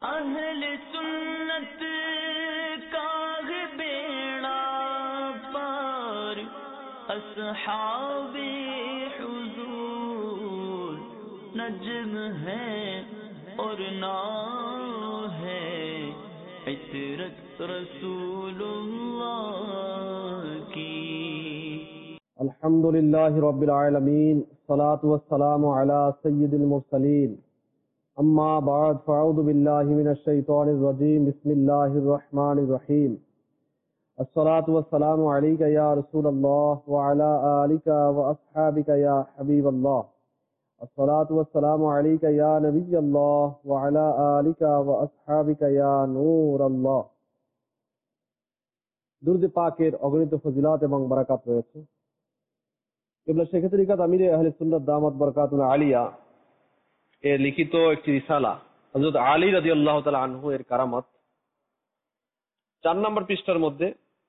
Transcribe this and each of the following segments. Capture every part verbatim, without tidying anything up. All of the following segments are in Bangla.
अहले सुन्नत का बेड़ा पार अस्हाबे हुजूर नज्म है और नाम है इतरत रसूलुल्लाह की। अल्हम्दुलिल्लाहि रब्बिल आलमीन सलातु वस्सलामु अला सय्यिदिल मुरसलीन अम्मा बाद फ़अऊज़ु बिल्लाहि मिनश शैतानिर रजीम बिस्मिल्लाहिर रहमानिर रहीम अस्सलातु वस्सलामु अलैका या रसूलल्लाह व अला आलिका व अस्हाबिका या हबीबल्लाह अस्सलातु वस्सलामु अलैका या नबियल्लाह व अला आलिका व अस्हाबिका या नूरल्लाह। दुरूद पाकेर অগণিত ফজিলত এবং বারাকাত রয়েছে। কিবলা শেখ তরিকাত আমিরে আহলে সুন্নাত দামাত বারাকাতুল আলিয়া এর লিখিত একটি রিসালা হযরত আলী রাদিয়াল্লাহু তাআলা আনহু এর কারামত চার নম্বর পৃষ্ঠার মধ্যে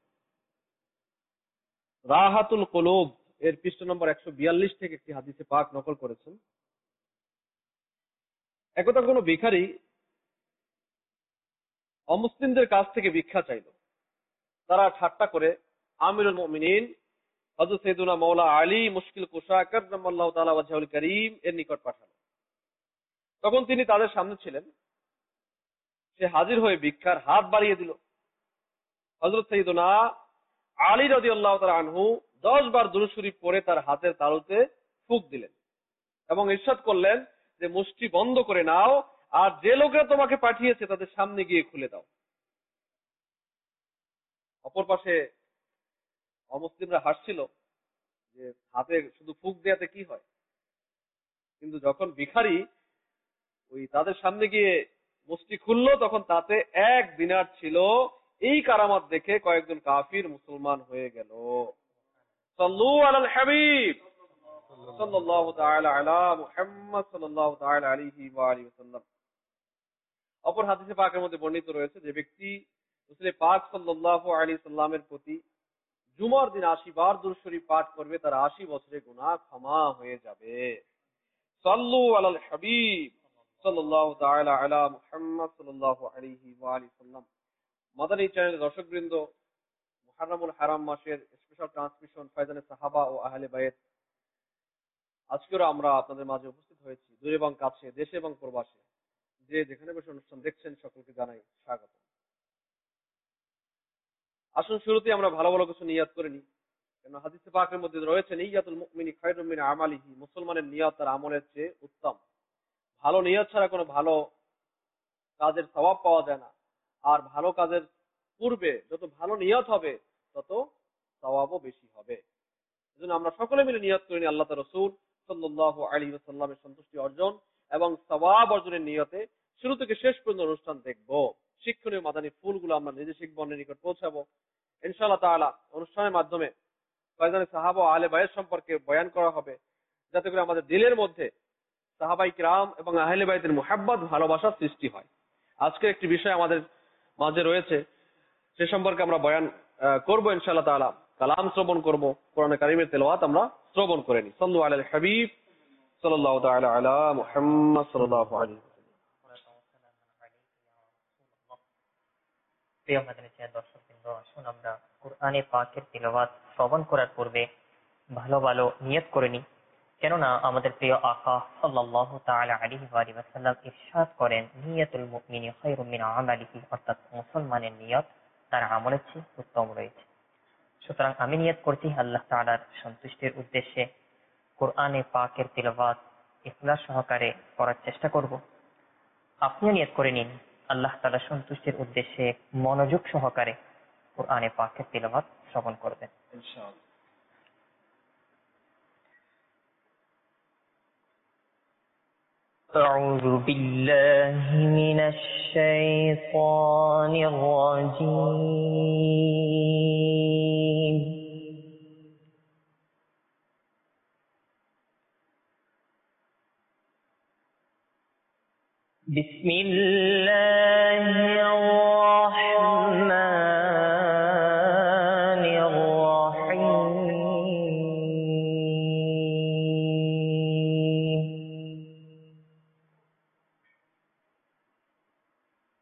রাহাতুল কুলুব এর পৃষ্ঠা নম্বর একশো বিয়াল্লিশ থেকে একটি হাদিসে পাক নকল করেছেন। একদা কোনো ভিখারি অমুসলিমদের কাছ থেকে ভিক্ষা চাইল। তারা ঠাট্টা করে আমিরুল মুমিনিন হযরত সাইয়েদুনা মাওলা আলী মুশকিল কুশা কাররামাল্লাহু তাআলা ওয়াজহুল কারীম এর নিকট পাঠালো। তখন তিনি তাদের সামনে ছিলেন। সে হাজির হয়ে ভিক্ষার হাত বাড়িয়ে দিল। হযরত সাইয়েদুনা আলী রাদিয়াল্লাহু তাআলা আনহু দশ বার দুরূদ শরীফ পড়ে তার হাতের তালুতে ফুঁক দিলেন এবং ইরশাদ করলেন যে মুষ্টি বন্ধ করে নাও আর যে লোকেরা তোমাকে পাঠিয়েছে তাদের সামনে গিয়ে খুলে দাও। অপর পাশে অমুসলিমরা হাসছিল যে হাতে শুধু ফুঁক দেওয়াতে কি হয়, কিন্তু যখন ভিখারি ওই তাদের সামনে গিয়ে মুষ্টি খুললো তখন তাতে এক দিনার ছিল। এই কারামত দেখে কয়েকজন কাফির মুসলমান হয়ে গেল। সাল্লু আলাল হাবিব সাল্লাল্লাহু তাআলা আলা মুহাম্মদ সাল্লাল্লাহু তাআলা আলাইহি ওয়া আলিহি ওয়াসাল্লাম। অপর হাদিসে পাকের মধ্যে বর্ণিত রয়েছে যে ব্যক্তি রাসূল পাক সাল্লাল্লাহু আলাইহি সাল্লামের প্রতি জুমার দিন আশি বার দুরূদ শরীফ পাঠ করবে তার আশি বছরের গুনাহ ক্ষমা হয়ে যাবে। সাল্লু আলাল হাবিব সাল্লাল্লাহু তাআলা আলা মুহাম্মদ সাল্লাল্লাহু আলাইহি ওয়া আলিহি ওয়াসাল্লাম। মাদানী চ্যানেলের দর্শকবৃন্দ, মুহররমুল হারাম মাসের স্পেশাল ট্রান্সমিশন ফায়জানে সাহাবা ও আহলে বাইত আজকেও আমরা আপনাদের মাঝে উপস্থিত হয়েছি। দূরে এবং কাছে, দেশে এবং প্রবাসে, যে যেখানে বসে অনুষ্ঠান দেখছেন সকলকে জানাই স্বাগত। আসুন শুরুতে আমরা ভালো ভালো কিছু নিয়াত করে নিই, কেন হাদিসে পাকের মধ্যে রয়েছে নিয়াতুল মুমিনি খায়রুম মিন আমালিহি, মুসলমানের নিয়ত তার আমলের চেয়ে উত্তম। ভালো নিয়ত ছাড়া কোনো ভালো কাজের সওয়াব পাওয়া যায় না, আর ভালো কাজের পূর্বে যত ভালো নিয়ত হবে তত সওয়াবও বেশি হবে। এজন্য আমরা সকলে মিলে নিয়ত করি নি আল্লাহ তাআলা রাসূল সাল্লাল্লাহু আলাইহি ওয়াসাল্লামের সন্তুষ্টি অর্জন এবং সওয়াব অর্জনের নিয়তে শুরু থেকে শেষ পর্যন্ত অনুষ্ঠান দেখব। শিক্ষণীয় মাদানী ফুলগুলো আমরা নিজে শিখব, অন্যের নিকট পৌঁছাবো ইনশাআল্লাহ তাআলা। অনুষ্ঠানের মাধ্যমে ফায়জানে সাহাবা ও আহলে বাইত সম্পর্কে বয়ান করা হবে, যাতে করে আমাদের দিলের মধ্যে সাহাবায়ে কিরাম এবং আহলে বাইতের মুহাব্বত ভালোবাসা সৃষ্টি হয়। আজকে একটি বিষয় আমাদের মাঝে রয়েছে, সে সম্পর্কে আমরা বয়ান করব ইনশাআল্লাহ তাআলা। কালাম শ্রবণ করব, কোরআন কারীমের তেলাওয়াত আমরা শ্রবণ করে নিই। সাল্লু আলাল হাবিব সাল্লাল্লাহু তাআলা আলা মুহাম্মদ সাল্লাল্লাহু আলাইহি ওয়াসাল্লাম। প্রিয় মাদানী চ্যানেল দর্শকবৃন্দ, আসুন আমরা কোরআনে পাকের তেলাওয়াত শ্রবণ করার পূর্বে ভালো ভালো নিয়ত করে নিই, কেননা আমাদের প্রিয় আকা সাল্লাল্লাহু তাআলা আলাইহি ওয়া আলিহি ওয়াসাল্লাম ইরশাদ করেন নিয়াতুল মুমিনি খায়রুম মিন আমালিহি, অর্থাৎ মুসলমানের নিয়ত তার আমলের চেয়ে উত্তম রয়েছে। সুতরাং আমি নিয়ত করছি আল্লাহ তাআলার সন্তুষ্টির উদ্দেশ্যে কোরআনে পাকের তেলাওয়াত ইখলাস সহকারে করার চেষ্টা করব। আপনিও নিয়ত করে নিন আল্লাহ তাআলার সন্তুষ্টির উদ্দেশ্যে মনোযোগ সহকারে কোরআনে পাকের তেলাওয়াত শ্রবণ করবেন ইনশাআল্লাহ। أعوذ بالله من الشيطان الرجيم بسم الله الرحمن الرحيم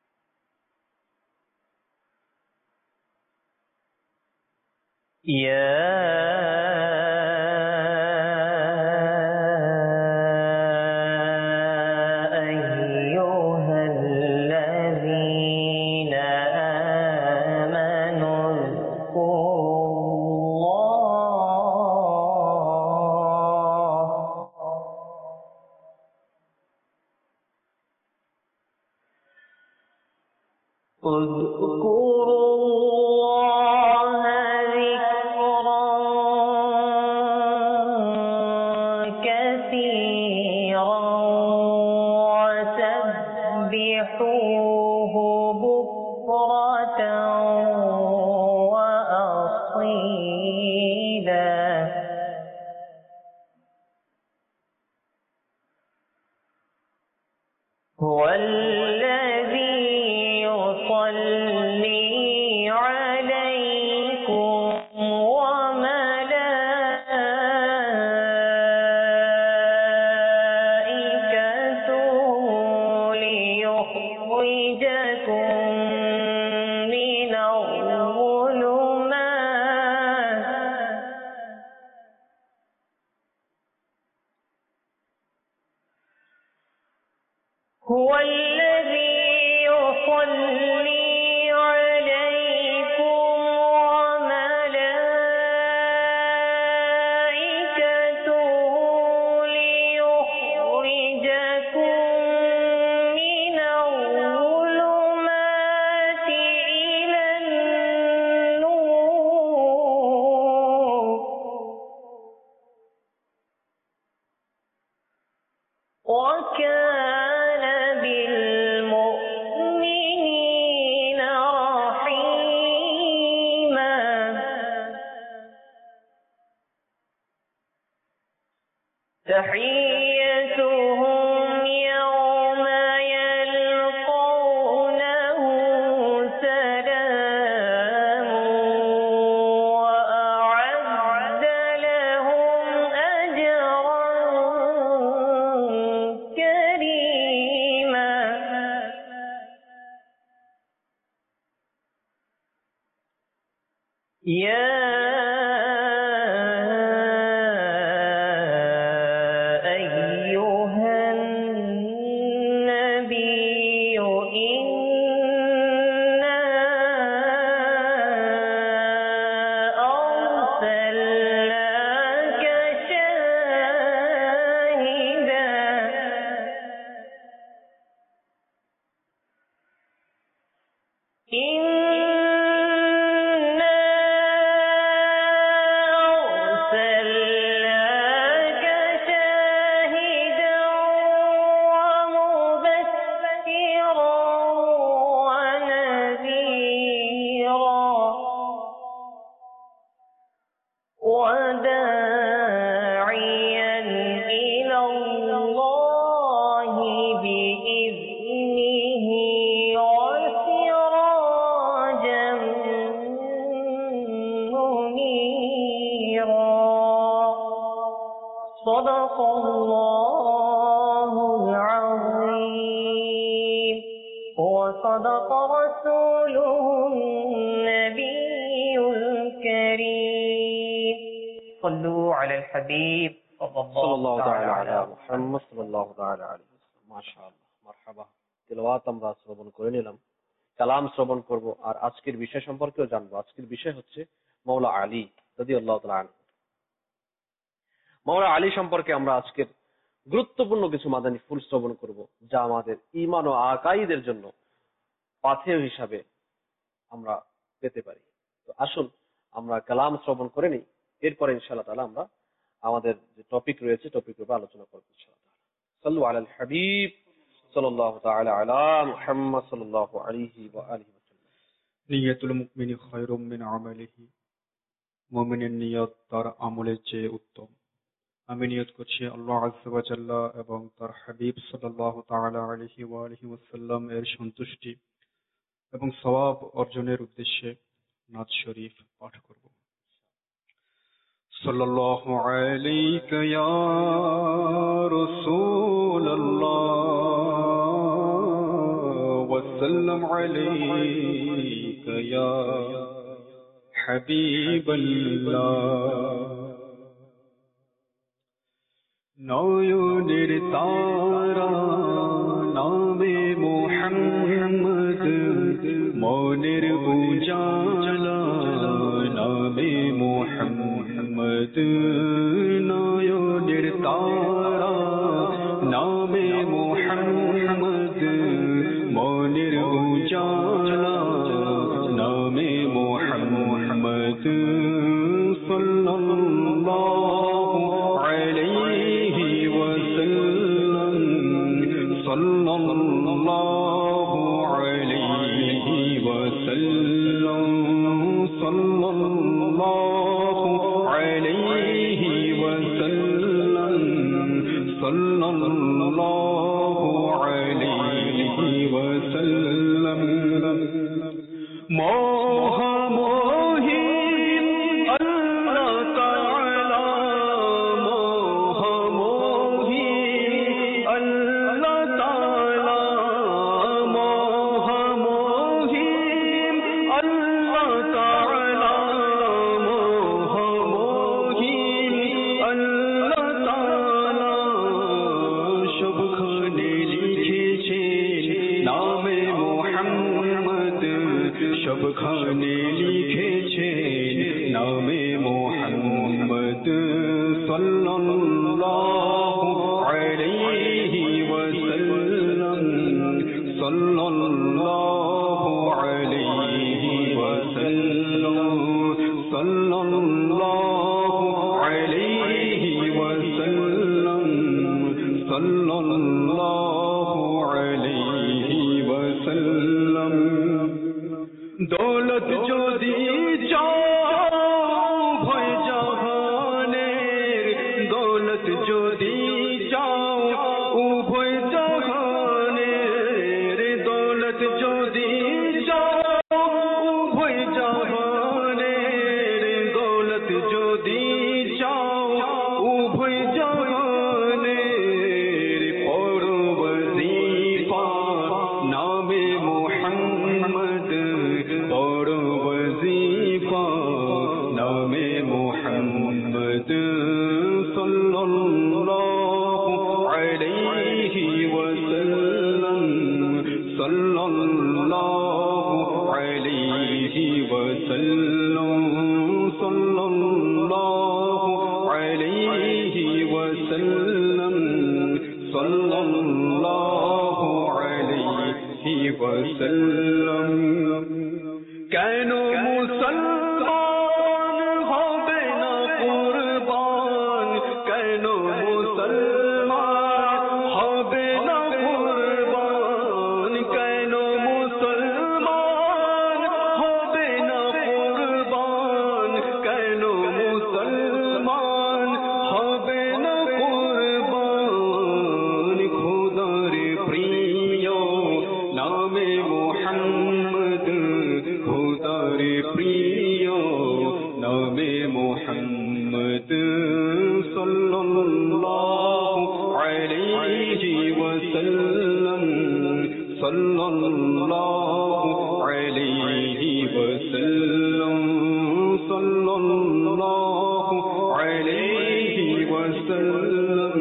কালাম শ্রবণ করব আর আজকের বিষয় সম্পর্কেও জানবো। আজকের বিষয় হচ্ছে মাওলা আলী রাদিয়াল্লাহু তাআলা আনহু। মাওলা আলী সম্পর্কে আমরা আজকের গুরুত্বপূর্ণ কিছু মাদানী ফুল শ্রবণ করব, যা আমাদের ঈমান ও আকাইদের জন্য পাথেয় হিসাবে আমরা পেতে পারি। তো আসুন আমরা কালাম শ্রবণ করে নিই, এরপরে ইনশাআল্লাহ তাআলা আমরা আমাদের যে টপিক রয়েছে টপিকের উপর আলোচনা করব ইনশাআল্লাহ। সাল্লু আলাল হাবিব সাল্লাল্লাহু তাআলা আলা মুহাম্মদ সাল্লাল্লাহু আলাইহি ওয়া আলিহি ওয়াসাল্লাম। নিয়াতুল মুমিনি খায়রুম মিন আমালিহি। মুমিনের নিয়ত তার আমলের চেয়ে উত্তম। আমি নিয়ত করছি আল্লাহ আযজা ওয়া জাল্লা এবং তার হাবিব সাল্লাল্লাহু তাআলা আলাইহি ওয়া আলিহি ওয়াসাল্লাম এর সন্তুষ্টি এবং সওয়াব অর্জনের উদ্দেশ্যে নাত শরীফ পাঠ করব। সাল্লাল্লাহু আলাইকা ইয়া রাসূলুল্লাহ ওয়া সাল্লাম আলাইকা ইয়া হাবিবাল্লাহ নয়নের তারা নামে মুহাম্মদ মনের উজালা নামে মুহাম্মদ নয়নের তারা নামে মুহাম্মদ মনের উজালা নামে মুহাম্মদ সাল্লাল্লাহু আলাইহি ওয়াসাল্লাম সাল্লাল্লাহু আলাইহি ওয়াসাল্লাম সাল্লাল্লাহু আলাইহি ওয়াসাল্লাম সাল্লাল্লাহু আলাইহি ওয়াসাল্লাম মহামহিম আল্লাহ তাআলা মহামহিম আল্লাহ তাআলা মহামহিম আল্লাহ তাআলা মহামহিম আল্লাহ তাআলা সবখানে লিখেছেন নামে মুহাম্মদ সবখানে লিখেছেন নামে মুহাম্মদ সাল্লাল্লাহু আলাইহি ওয়াসাল্লাম সাল্লাল্লাহু আলাইহি ওয়াসাল্লাম সাল্লাল্লাহু আলাইহি ওয়াসাল্লাম সাল্লাল্লাহু আলাইহি ওয়াসাল্লাম দৌলত যদি চাও ভয় জাহানের দৌলত যদি চাও উভয় জাহানের দৌলত যদি চাও উভয় জাহানের দৌলত যদি চাও উভয় জাহানের পড়ো ওয়াজিফা নামে মুহাম্মদ পড়ো ওয়াজিফা নামে মুহাম্মদ সাল্লাল্লাহু আলাইহি ওয়াসাল্লাম সাল্লাল্লাহু আলাইহি ওয়াসাল্লাম সাল্লাল্লাহু আলাইহি ওয়াসাল্লাম সাল্লাল্লাহু আলাইহি ওয়াসাল্লাম কেন মুসলমান হবে না কুরবান কেন মুসলমান হবে না কুরবান কেন মুসলমান হবে না কুরবান কেন মুসলমান হবে না কুরবান খোদার প্রিয় নামে মুহাম্মদ খোদার প্রিয় নামে মুহাম্মদ সাল্লাল্লাহু আলাইহি ওয়াসাল্লাম সাল্লাল্লাহু আলাইহি ওয়াসাল্লাম সাল্লাল্লাহু আলাইহি ওয়াসাল্লাম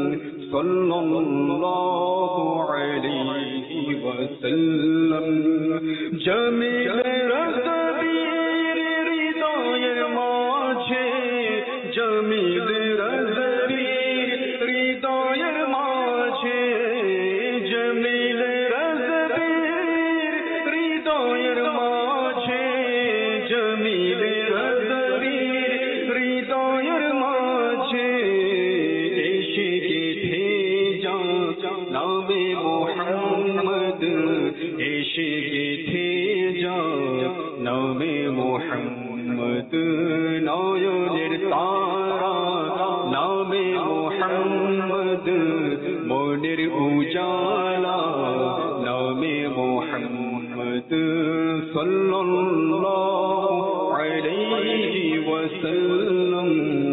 সাল্লাল্লাহু আলাইহি ওয়াসাল্লাম জামিল রাজবীর হৃদয়ের মাঝে জামিল রাজবীর হৃদয়ের মাঝে জামিল রাজবীর হৃদয়ের মাঝে জামিল রাজবীর হৃদয়ের মাঝে এসে গেথে যা নামে মুহাম্মদ এসে গেথে যা নামে মুহাম্মদ নয়নের তারা নামে মুহাম্মদ মনের উজালা নামে মুহাম্মদ সাল্লাল্লাহু আলাইহি ওয়াসাল্লাম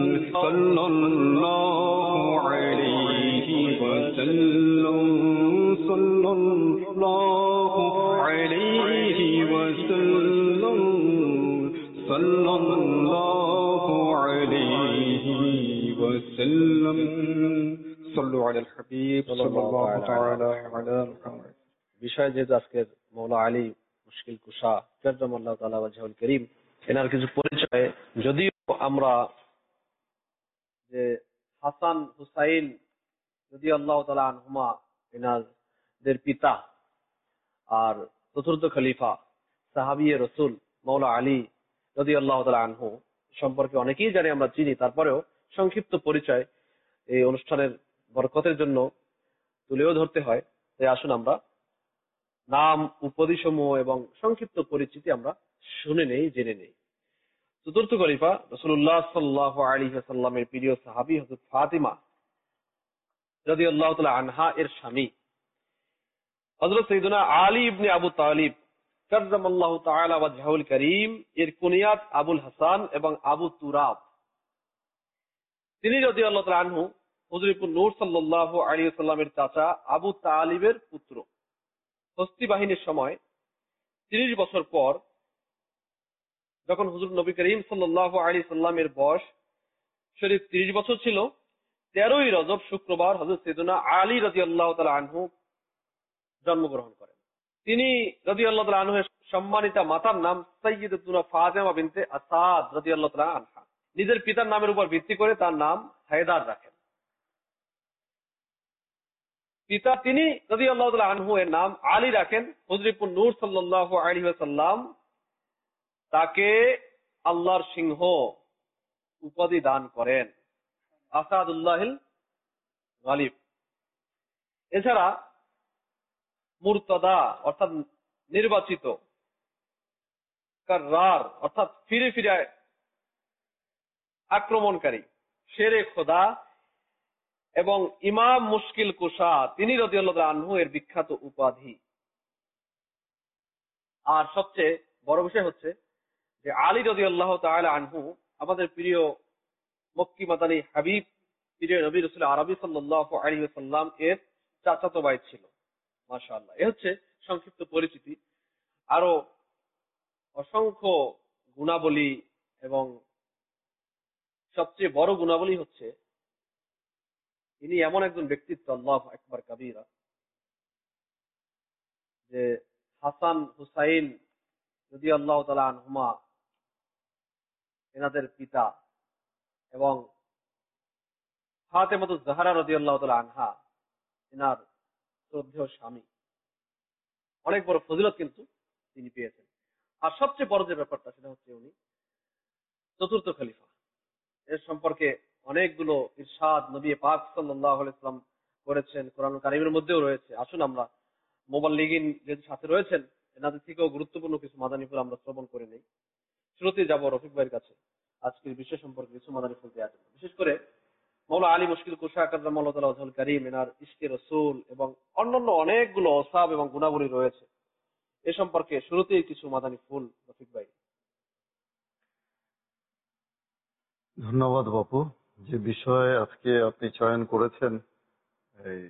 সাল্লাল্লাহু আলাইহি ওয়াসাল্লাম সাল্লাল্লাহু আলাইহি ওয়াসাল্লাম সাল্লাল্লাহু হাবিব সাল্লাল্লাহু তাআলা আলা মুহাম্মদ। বিষয় যেহেতু আজকের মৌলা আলী মুশকিল কুশা কাররামাল্লাহু তাআলা ওয়াজহুল কারীম এনার কিছু পরিচয়, যদিও আমরা যে হাসান হুসাইন রাদিয়াল্লাহু তাআলা আনহুমা এনাদের পিতা আর চতুর্থ খলিফা সাহাবী রাসূল মৌলা আলী রাদিয়াল্লাহু তাআলা আনহু সম্পর্কে অনেকেই জানি, আমরা চিনি, তারপরেও সংক্ষিপ্ত পরিচয় এই অনুষ্ঠানের বরকতের জন্য তুলেও ধরতে হয়। তাই আসুন আমরা নাম, উপাধিসমূহ এবং সংক্ষিপ্ত পরিচিতি আমরা শুনে নেই, জেনে নেই। চতুর্থ খলিফা রাসূলুল্লাহ সাল্লাল্লাহু আলাইহি ওয়াসাল্লামের প্রিয় সাহাবী হযরত ফাতিমা রাদিয়াল্লাহু তাআলা আনহা এর স্বামী হযরত সাইয়্যিদুনা আলী ইবনে আবু তালিব কাররামাল্লাহু তাআলা ওয়াজহুল কারীম এর কুনিয়াত আবুল হাসান এবং আবু তুরাব। তিনি রাদিয়াল্লাহু তাআলা আনহু হুজুরপুর নূর সাল্লাল্লাহু আলাইহি ওয়াসাল্লামের চাচা আবু তালিবের পুত্র। হস্তি বাহিনীর সময় ত্রিশ বছর পর যখন হুজুর নবী করিম সাল্লাল্লাহু আলাইহি সাল্লামের বয়স শরীফ ত্রিশ বছর ছিল, তেরোই রজব শুক্রবার হযরত সাইয়্যিদুনা আলী রাদিয়াল্লাহু তাআলা আনহু জন্মগ্রহণ করেন। তিনি রাদিয়াল্লাহু তাআলা আনহুর সম্মানিতা মাতার নাম সাইয়্যিদাতুনা ফাতেমা বিনতে আসাদ রাদিয়াল্লাহু তাআলা আনহা। নিজের পিতার নামের উপর ভিত্তি করে তার নাম হায়দার রাখেন। পিতা তিনি রাদিয়াল্লাহু তাআলা আনহু এর নাম আলী রাখেন। হুজুরপুর নূর সাল্লাল্লাহু আলাইহি ওয়াসাল্লাম তাকে আল্লাহর সিংহ উপাধি দান করেন, আসাদুল্লাহিল গালিব। এছাড়া মুরতাদা অর্থাৎ নির্বাচিত, কাররার অর্থাৎ ফিরে ফিরে আক্রমণকারী, শেরে খোদা এবং ইমাম মুশকিল কুশা তিনি রাদিয়াল্লাহু তাআলা আনহু এর বিখ্যাত উপাধি। আর সবচেয়ে বড় বিষয় হচ্ছে যে আলী রাদিয়াল্লাহু তাআলা আনহু আমাদের প্রিয় মক্কি মাদানী হাবিব প্রিয় নবী রাসূল আরবি সাল্লাল্লাহু আলাইহি ওয়াসাল্লাম এর চাচাতো ভাই ছিল। মাশাআল্লাহ, এ হচ্ছে সংক্ষিপ্ত পরিচিতি। আরো অসংখ্য গুণাবলী এবং সবচেয়ে বড় গুণাবলী হচ্ছে ইনি এমন একজন ব্যক্তিত্ব, আল্লাহু আকবার কাবীরা, যে হাসান হুসাইন রাদিয়াল্লাহু তাআলা আনহুমা এনাদের পিতা এবং ফাতেমাতুজ জাহরা রাদিয়াল্লাহু তাআলা আনহা এনার শ্রদ্ধেয় স্বামী। অনেক বড় ফজিলত কিন্তু তিনি পেয়েছেন। আর সবচেয়ে বড় যে ব্যাপারটা সেটা হচ্ছে উনি চতুর্থ খলিফা। এর সম্পর্কে অনেকগুলো ইরশাদ নবী পাক সাল্লাল্লাহু আলাইহি ওয়াসাল্লাম করেছেন, কোরআন কারীমের মধ্যেও রয়েছে। আসুন আমরা মুবাল্লিগিন যেহেতু সাথে রয়েছেন, এনাদের থেকেও গুরুত্বপূর্ণ কিছু মাদানী ফুল আমরা শ্রবণ করে নেই। শুরুতে যাব রফিক ভাইয়ের কাছে আজকের বিষয় সম্পর্কে কিছু মাদানী ফুল দেওয়ার জন্য। বিশেষ করে মৌলা আলী মুশকিল কুশা কাররামাল্লাহু তাআলা ওয়াজহুল কারীম এনার ইশকে রাসূল এবং অন্যান্য অনেকগুলো ওসাব এবং গুণাবলী রয়েছে। এ সম্পর্কে শুরুতেই কিছু মাদানী ফুল রফিক ভাই। ধন্যবাদ বাপু, যে বিষয়ে আজকে আপনি চয়ন করেছেন এই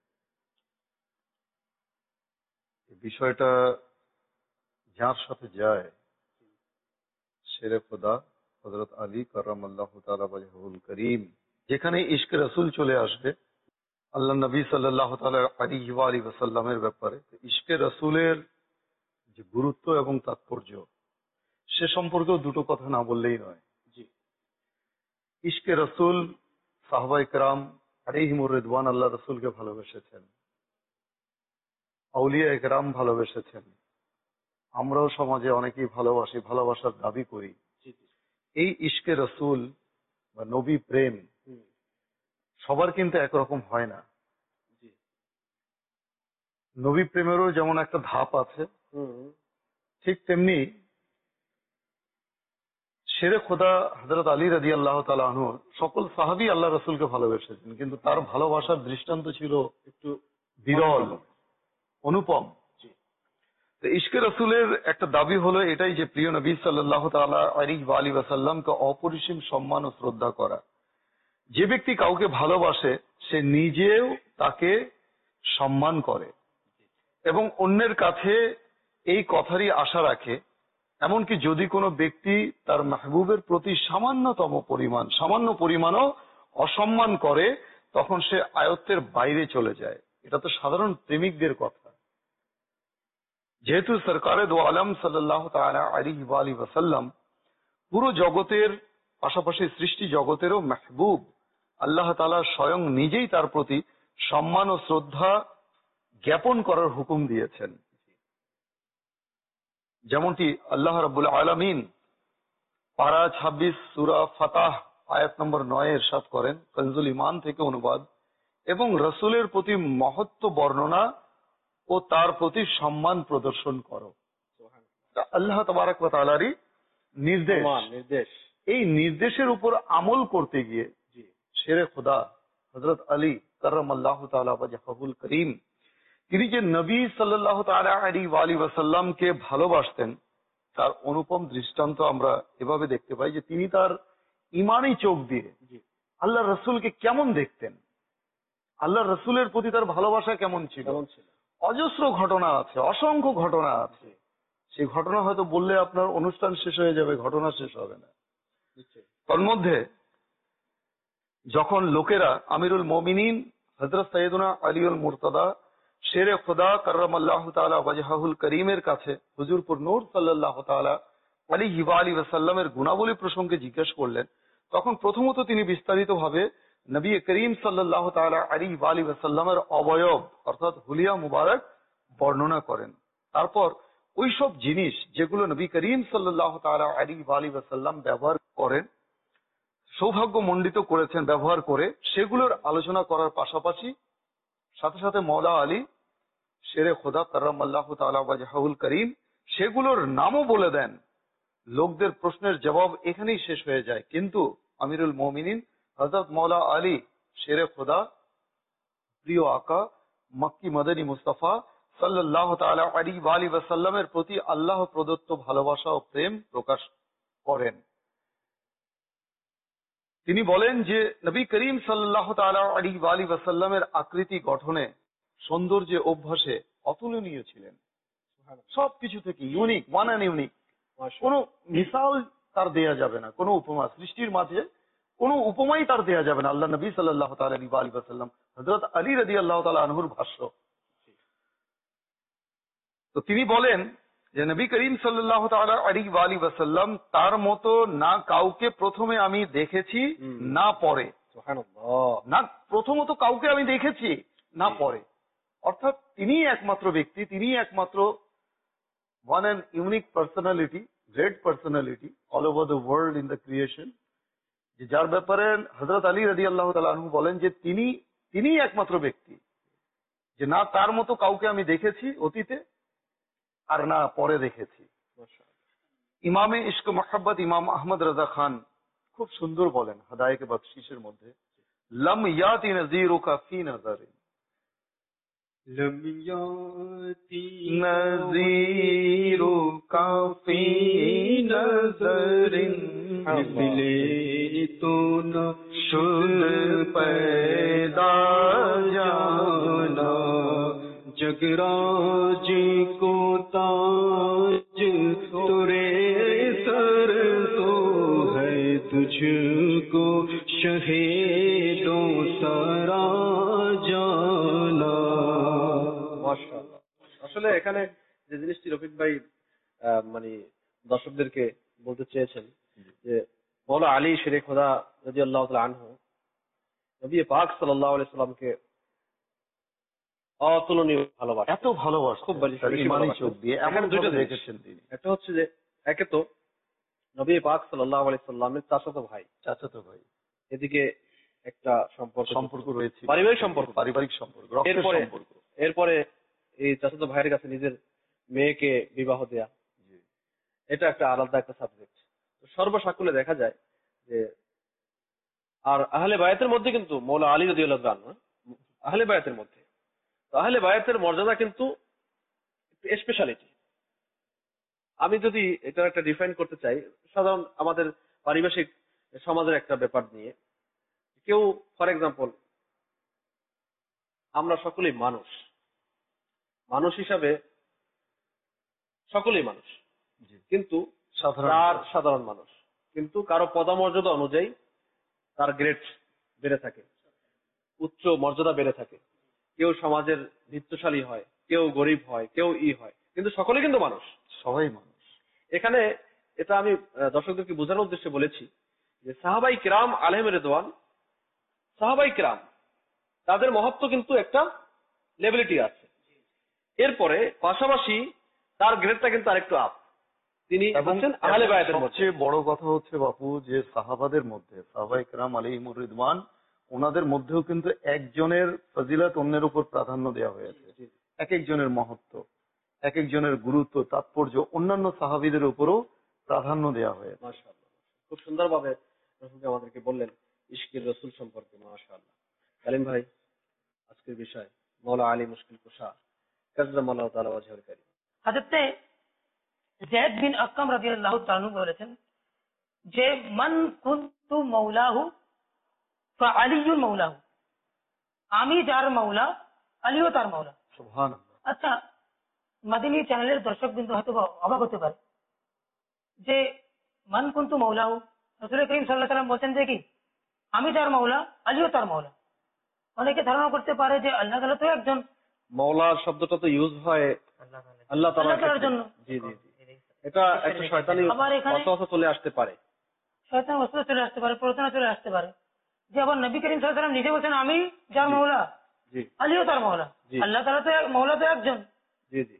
বিষয়টা যার সাথে যায় শেরে খোদা হযরত আলী কাররামাল্লাহু তাআলা ওয়াজহুল কারীম। যেখানে ইশকে রাসূল চলে আসবে আল্লাহ নবী সাল্লাল্লাহু তাআলা আলাইহি ওয়া আলিহি ওয়াসাল্লামের ব্যাপারে, ইশকে রাসূলের যে গুরুত্ব এবং তাৎপর্য সে সম্পর্কেও দুটো কথা না বললেই নয়। জি, ইশকে রাসূল সাহাবায়ে কেরাম আলাইহিমুর রিদওয়ান আল্লাহ রাসূলকে ভালোবেসেছেন, আউলিয়া কেরাম ভালোবেসেছেন, আমরাও সমাজে অনেকেই ভালোবাসি, ভালোবাসার দাবি করি। এই ইশকে রাসূল বা নবী প্রেম সবার কিন্তু একরকম হয় না। নবী প্রেমেরও যেমন একটা ধাপ আছে, ঠিক তেমনি শেরে খোদা হযরত আলী রাদিয়াল্লাহু তাআলা আনহু সকল সাহাবী আল্লাহ রাসূলকে ভালোবেসেছেন, কিন্তু তার ভালোবাসার দৃষ্টান্ত ছিল একটু বিরল, অনুপম। তো ইশকে রাসূলের একটা দাবি হলো এটাই যে প্রিয় নবী সাল্লাল্লাহু তাআলা আলাইহি ওয়া আলিহি ওয়াসাল্লামকে অপরিসীম সম্মান ও শ্রদ্ধা করা। যে ব্যক্তি কাউকে ভালোবাসে সে নিজেও তাকে সম্মান করে এবং অন্যের কাছে এই কথারই আশা রাখে। এমনকি যদি কোনো ব্যক্তি তার মাহবুবের প্রতি সামান্যতম পরিমাণ সামান্য পরিমাণও অসম্মান করে তখন সে আয়ত্তের বাইরে চলে যায়। এটা তো সাধারণ প্রেমিকদের কথা। যেহেতু সরকারে দো আলম সাল্লাল্লাহু তাআলা আলাইহি ওয়া আলিহি ওয়াসাল্লাম পুরো জগতের পাশাপাশি সৃষ্টি জগতেরও মাহবুব, আল্লাহ তাআলা স্বয়ং নিজেই তার প্রতি সম্মান ও শ্রদ্ধা জ্ঞাপন করার হুকুম দিয়েছেন। যেমনটি আল্লাহ রাব্বুল আলামিন পারা ছাব্বিশ সূরা ফাতাহ আয়াত নম্বর নয় ইরশাদ করেন, কনজুল ঈমান থেকে অনুবাদ, এবং রাসূলের প্রতি মহত্ব বর্ণনা ও তার প্রতি সম্মান প্রদর্শন করো। আল্লাহ তাবারক ওয়া তাআলারই নির্দেশ। নির্দেশ এই নির্দেশের উপর আমল করতে গিয়ে শেরে খোদা হযরত আলী কাররামাল্লাহু তাআলা ওয়াজহুল করিম তিনি যে নবী সাল্লাল্লাহু তাআলা আলাইহি ওয়া আলিহি ওয়াসাল্লামকে ভালোবাসতেন তার অনুপম দৃষ্টান্ত আমরা এভাবে দেখতে পাই যে তিনি তার ইমানি চোখ দিয়ে আল্লাহ রসুলকে কেমন দেখতেন, আল্লাহ রসুলের প্রতি তার ভালোবাসা কেমন ছিল। অজস্র ঘটনা আছে, অসংখ্য ঘটনা আছে। সেই ঘটনা হয়তো বললে আপনার অনুষ্ঠান শেষ হয়ে যাবে, ঘটনা শেষ হবে না। তন্মধ্যে যখন লোকেরা আমিরুল মুমিনিন হযরত সৈয়দনা আলীউল মুরতাদা শেরে খোদা কাররামাল্লাহু তাআলা ওয়াজহুল করিমের কাছে হুজুরপুর নূর সাল্লাল্লাহু তাআলা আলাইহি ওয়া আলিহি ওয়াসাল্লামের গুণাবলী প্রসঙ্গে জিজ্ঞেস করলেন, তখন প্রথমত তিনি বিস্তারিতভাবে নবী করিম সাল্লাল্লাহু তাআলা আলাইহি ওয়া আলিহি ওয়াসাল্লামের অবয়ব অর্থাৎ হুলিয়া মুবারক বর্ণনা করেন। তারপর ওইসব জিনিস যেগুলো নবী করিম সাল্লাল্লাহু তাআলা আলাইহি ওয়া আলিহি ওয়াসাল্লাম ব্যবহার করেন, সৌভাগ্য মণ্ডিত করেছেন ব্যবহার করে, সেগুলোর আলোচনা করার পাশাপাশি সাথে সাথে মওলা আলী শেরে খোদা কাররামাল্লাহু তাআলা ওয়াজহুল করিম সেগুলোর নামও বলে দেন। লোকদের প্রশ্নের জবাব এখানেই শেষ হয়ে যায়, কিন্তু আমিরুল মুমিনিন হযরত মওলা আলী শেরে খোদা প্রিয় আকা মক্কি মদনী মুস্তাফা সাল্লাল্লাহু তাআলা আলাইহি ওয়া আলিহি ওয়াসাল্লামের প্রতি আল্লাহ প্রদত্ত ভালোবাসা ও প্রেম প্রকাশ করেন। তিনি বলেন যে নবী করিম সাল্লাল্লাহু তাআলা আলাইহি ওয়া আলিহি ওয়াসাল্লামের আকৃতি গঠনে সৌন্দর্যে অভ্যাসে অতুলনীয় ছিলেন। সবকিছু থেকে ইউনিক, ওয়ান অ্যান্ড ইউনিক। কোনো মিসাল তার দেয়া যাবে না, কোনো উপমা সৃষ্টির মাঝে কোনো উপমাই তার দেয়া যাবে না। আল্লাহ নবী সাল্লাল্লাহু তাআলা আলাইহি ওয়া আলিহি ওয়াসাল্লাম হযরত আলী রাদিয়াল্লাহু তাআলা আনহুর ভাষ্য। তো তিনি বলেন যে নবী করিম সাল্লাল্লাহু তাআলা আলাইহি ওয়া আলিহি ওয়াসাল্লাম তার মতো না কাউকে প্রথমে আমি দেখেছি না পরে। সুবহানাল্লাহ। না প্রথমত কাউকে আমি দেখেছি না পরে, অর্থাৎ তিনি একমাত্র ব্যক্তি, তিনি একমাত্র one and unique personality, great personality all over the world in the creation, যে যার ব্যাপারে হযরত আলী রাদিয়াল্লাহু তাআলা আনহু বলেন যে তিনি তিনি একমাত্র ব্যক্তি যে না তার মতো কাউকে আমি দেখেছি অতীতে আর না পরে দেখেছি। ইমামে ইশক মোহাব্বত ইমাম আহমদ রাজা খান খুব সুন্দর বলেন হাদায়েকে বখশিশের মধ্যে, লম ইয়াতি নযীরুকা ফি নজরিন, لم يأتي نذيرك في نظر مثلے تو نہ شد پیدا جانا जगराज को ताज तुरे सर तो है तुझको शहीदों सारा जाना। মাশাআল্লাহ। আসলে এখানে যে জিনিসটি রফিক ভাই মানে দর্শকদেরকে বলতে চেয়েছেন যে মওলা আলী শেরে খোদা রাদিয়াল্লাহু তাআলা আনহু নবী পাক সাল্লাল্লাহু আলাইহি সাল্লামকে অতুলনীয় ভালোবাসা, এত ভালোবাসা খুব বেশি ইমানি চোখ দিয়ে এমন দুইটা ভাবে জিনিস। দেখেছেন তিনি। একটা হচ্ছে যে একে তো নবী পাক সাল্লাল্লাহু আলাইহি সাল্লামের চাচাতো ভাই, চাচাতো ভাই, এদিকে একটা সম্পর্ক সম্পর্ক রয়েছে, পারিবারিক সম্পর্ক, পারিবারিক সম্পর্ক, রক্তের এরপরে সম্পর্ক। এরপরে এই চাচাতো ভাইয়ের কাছে নিজের মেয়েকে বিবাহ দেয়া, এটা একটা আলাদা একটা সাবজেক্ট। সর্বসাকুল্যে দেখা যায় যে আর আহলে বায়াতের মধ্যে কিন্তু মওলা আলী রাদিয়াল্লাহু আনহু আহলে বায়াতের মধ্যে, তো আহলে বায়াতের মর্যাদা কিন্তু স্পেশালিটি। আমি যদি এটা একটা ডিফাইন করতে চাই, সাধারণ আমাদের পারিভাষিক সমাজের একটা ব্যাপার নিয়ে, কেউ ফর এক্সাম্পল আমরা সকলেই মানুষ, মানুষ হিসাবে সকলেই মানুষ, কিন্তু তার সাধারণ মানুষ, কিন্তু কারো পদমর্যাদা অনুযায়ী তার গ্রেড বেড়ে থাকে। উচ্চ মর্যাদা বেড়ে থাকে। কেউ সমাজের ভিত্তশালী হয়, কেউ গরিব হয়, কেউ ই হয়, কিন্তু সকলে কিন্তু মানুষ। সবাই মানুষ। এখানে এটা আমি আহ, দর্শকদেরকে বোঝানোর উদ্দেশ্যে বলেছি যে সাহাবাই কিরাম আলাইহিম রিদওয়ান, সাহাবাই কিরাম তাদের মহত্ব কিন্তু একটা লেভেলিটি আছে। এরপরে পাশাপাশি তার গ্রেডটা কিন্তু আরেকটু আপ। তিনি এবং হচ্ছেন আহলে বায়াতের মধ্যে। সবচেয়ে বড় কথা হচ্ছে বাপু যে সাহাবাদের মধ্যে, সাহাবায়ে কেরাম আলাইহিমুর রিদওয়ান, ওনাদের মধ্যেও কিন্তু একজনের ফজিলত অন্যের উপর প্রাধান্য দেওয়া হয়েছে। এক একজনের মহত্ব, এক একজনের গুরুত্ব, তাৎপর্য অন্যান্য সাহাবীদের উপরও প্রাধান্য দেওয়া হয়েছে। মাশাআল্লাহ, খুব সুন্দরভাবে রসুল আমাদেরকে বললেন ইশকের রসুল সম্পর্কে। মাশাআল্লাহ। কালিম ভাই, আজকের বিষয় মওলা আলী মুশকিল কুশা কাজ্জামাল্লাহু তাআলা ওয়াজহুল কারীম। হযরত যায়েদ বিন আকরাম রাদিয়াল্লাহু তাআলা বলেছেন যে মান কুনতু মাওলাহু ফাআলিয়ুল মাওলাহু, আমি যার মাওলা আলীও তার মাওলা। সুবহানাল্লাহ। আচ্ছা, মাদিনী চ্যানেলের দর্শক বিন্দু হয়তো অবাক হতে পারে যে মান কুনতু মাওলাহু, রাসূল করিম সাল্লাল্লাহু আলাইহি ওয়াসাল্লাম বলছেন যে কি আমি যার মাওলা আলীও তার মাওলা। অনেকে ধারণা করতে পারে যে আল্লাহ তাআলা তো একজন। মাওলা শব্দটা তো ইউজ হয় আল্লাহ তাআলার জন্য। জি জি জি, এটা একটা শয়তানি ওয়াসওয়াসা চলে আসতে পারে, শয়তান ওয়াসওয়াসা চলে আসতে পারে, প্ররোচনা চলে আসতে পারে যে আবার নবী করিম সাল্লাল্লাহু আলাইহি ওয়াসাল্লাম নিজে বলেছেন আমি যার মাওলা জি আলীও তার মাওলা। আল্লাহ তাআলা তো মাওলা তো একজন। জি জি।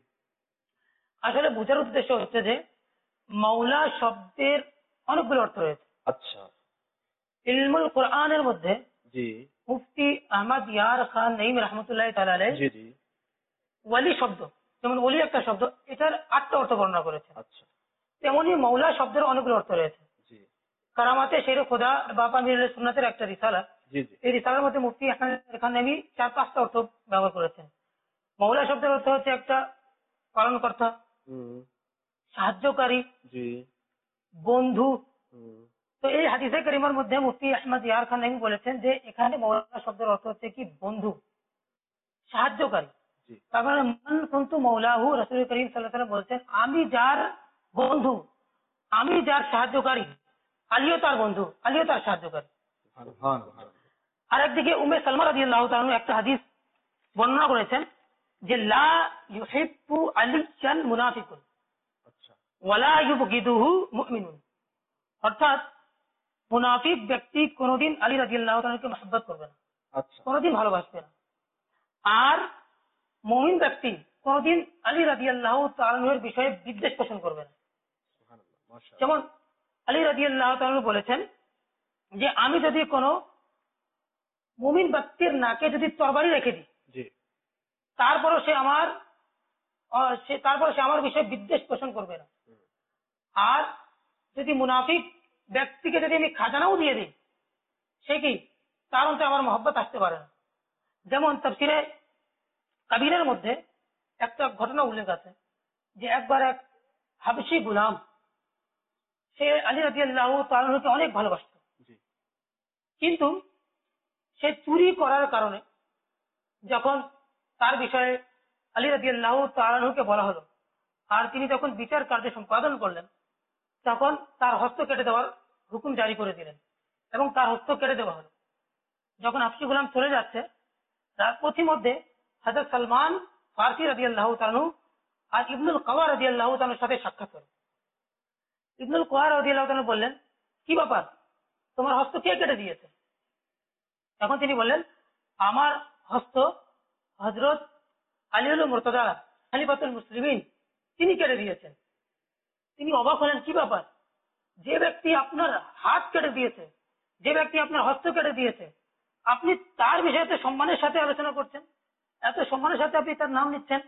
আসলে বোঝার উদ্দেশ্য হচ্ছে যে মাওলা শব্দের অনেকগুলো অর্থ রয়েছে। আচ্ছা। ইলমুল কোরআনের মধ্যে জি মুফতি আহমদ ইয়ার খান নঈম রাহমাতুল্লাহি তাআলা আলাইহি জি জি ওয়ালি শব্দ, যেমন ওলি একটা শব্দ, এটার আটটা অর্থ বর্ণনা করেছেন। আচ্ছা। তেমনি মাওলা শব্দের অনেকগুলো অর্থ রয়েছে। জি। কারামাতে শের খোদা বাবা মির সুন্নাতের একটা রিসালা, জি জি। এই রিসালার মধ্যে মুফতি আহমদ খান নঈমি চার পাঁচটা অর্থ ব্যবহার করেছেন। মাওলা শব্দের অর্থ হচ্ছে একটা পালনকর্তা, হুম। সাহায্যকারী, জি। বন্ধু। হুম। তো এই হাদিসে কারিমার মধ্যে মুফতি আহমদ ইয়ার খান নঈমি বলেছেন যে এখানে মাওলানা শব্দের অর্থ হচ্ছে কি বন্ধু, সাহায্যকারী। জি। তার মানে মান কুনতু মাওলাহু, রাসূল করিম সাল্লাল্লাহু আলাইহি ওয়াসাল্লাম বলছেন আমি যার বন্ধু, আমি যার সাহায্যকারী, আলীও তার বন্ধু, আলীও তার সাহায্যকারী। সুবহানাল্লাহ। আরেকদিকে উম্মে সালমা রাদিয়াল্লাহু তাআলা আনহা একটা হাদিস বর্ণনা করেছেন যে লা ইউহিব্বু আলিয়ান মুনাফিকুন আচ্ছা। ওয়ালা ইউবগিদুহু মুমিনুন, অর্থাৎ মুনাফিক ব্যক্তি কোনোদিন আলী রাদিয়াল্লাহু তাআলাকে মহব্বত করবে না, আচ্ছা। কোনোদিন ভালোবাসবে না। আর মুমিন ব্যক্তি কোনোদিন আলী রাদিয়াল্লাহু তাআলার বিষয়ে বিদ্বেষ পোষণ করবে না। সুবহানাল্লাহ, মাশাআল্লাহ। যেমন আলী রাদিয়াল্লাহু তাআলা বলেছেন যে আমি যদি কোনো মুমিন ব্যক্তির নাকে যদি তরবারি রেখে দিই, জি। তারপরও সে আমার আহ, সে তারপরে সে আমার বিষয়ে বিদ্বেষ পোষণ করবে না। আর যদি মুনাফিক ব্যক্তিকে যদি আমি খাজানাও দিয়ে দিই, সে কি তার মধ্যে আমার মহব্বত আসতে পারে না। যেমন তাফসিরে কাবীরের মধ্যে একটা ঘটনা উল্লেখ আছে যে একবার এক হাবশী গোলাম, সে আলী রাদিয়াল্লাহু তাআলাকে অনেক ভালোবাসত, জি। কিন্তু সে চুরি করার কারণে যখন তার বিষয়ে আলী রাদিয়াল্লাহু তাআলাকে বলা হলো, আর তিনি যখন বিচার কার্য সম্পাদন করলেন, তখন তার হস্ত কেটে দেওয়ার হুকুম জারি করে দিলেন এবং তার হস্ত কেটে দেওয়া হলো। যখন হাবশী গোলাম চলে যাচ্ছে, তার পথিমধ্যে হযরত সালমান ফারসি রাদিয়াল্লাহু তাআলা আর ইবনুল কাওয়া রাদিয়াল্লাহু তাআলার সাথে সাক্ষাৎ হলো। ইবনুল কাওয়া রাদিয়াল্লাহু তাআলা বললেন, কি ব্যাপার, তোমার হস্ত কে কেটে দিয়েছে? তখন তিনি বললেন, আমার হস্ত হযরত আলীউল মুর্তজা খলিফাতুল মুসলিমিন তিনি কেটে দিয়েছেন। তিনি অবাক হলেন, কি ব্যাপার, যে ব্যক্তি আপনার হাত কেটে দিয়েছে, যে ব্যক্তি আপনার হস্ত কেটে দিয়েছে, আপনি তার বিষয়ে সম্মানের সাথে আলোচনা করছেন, এত সম্মানের সাথে আপনি তার নাম নিচ্ছেন।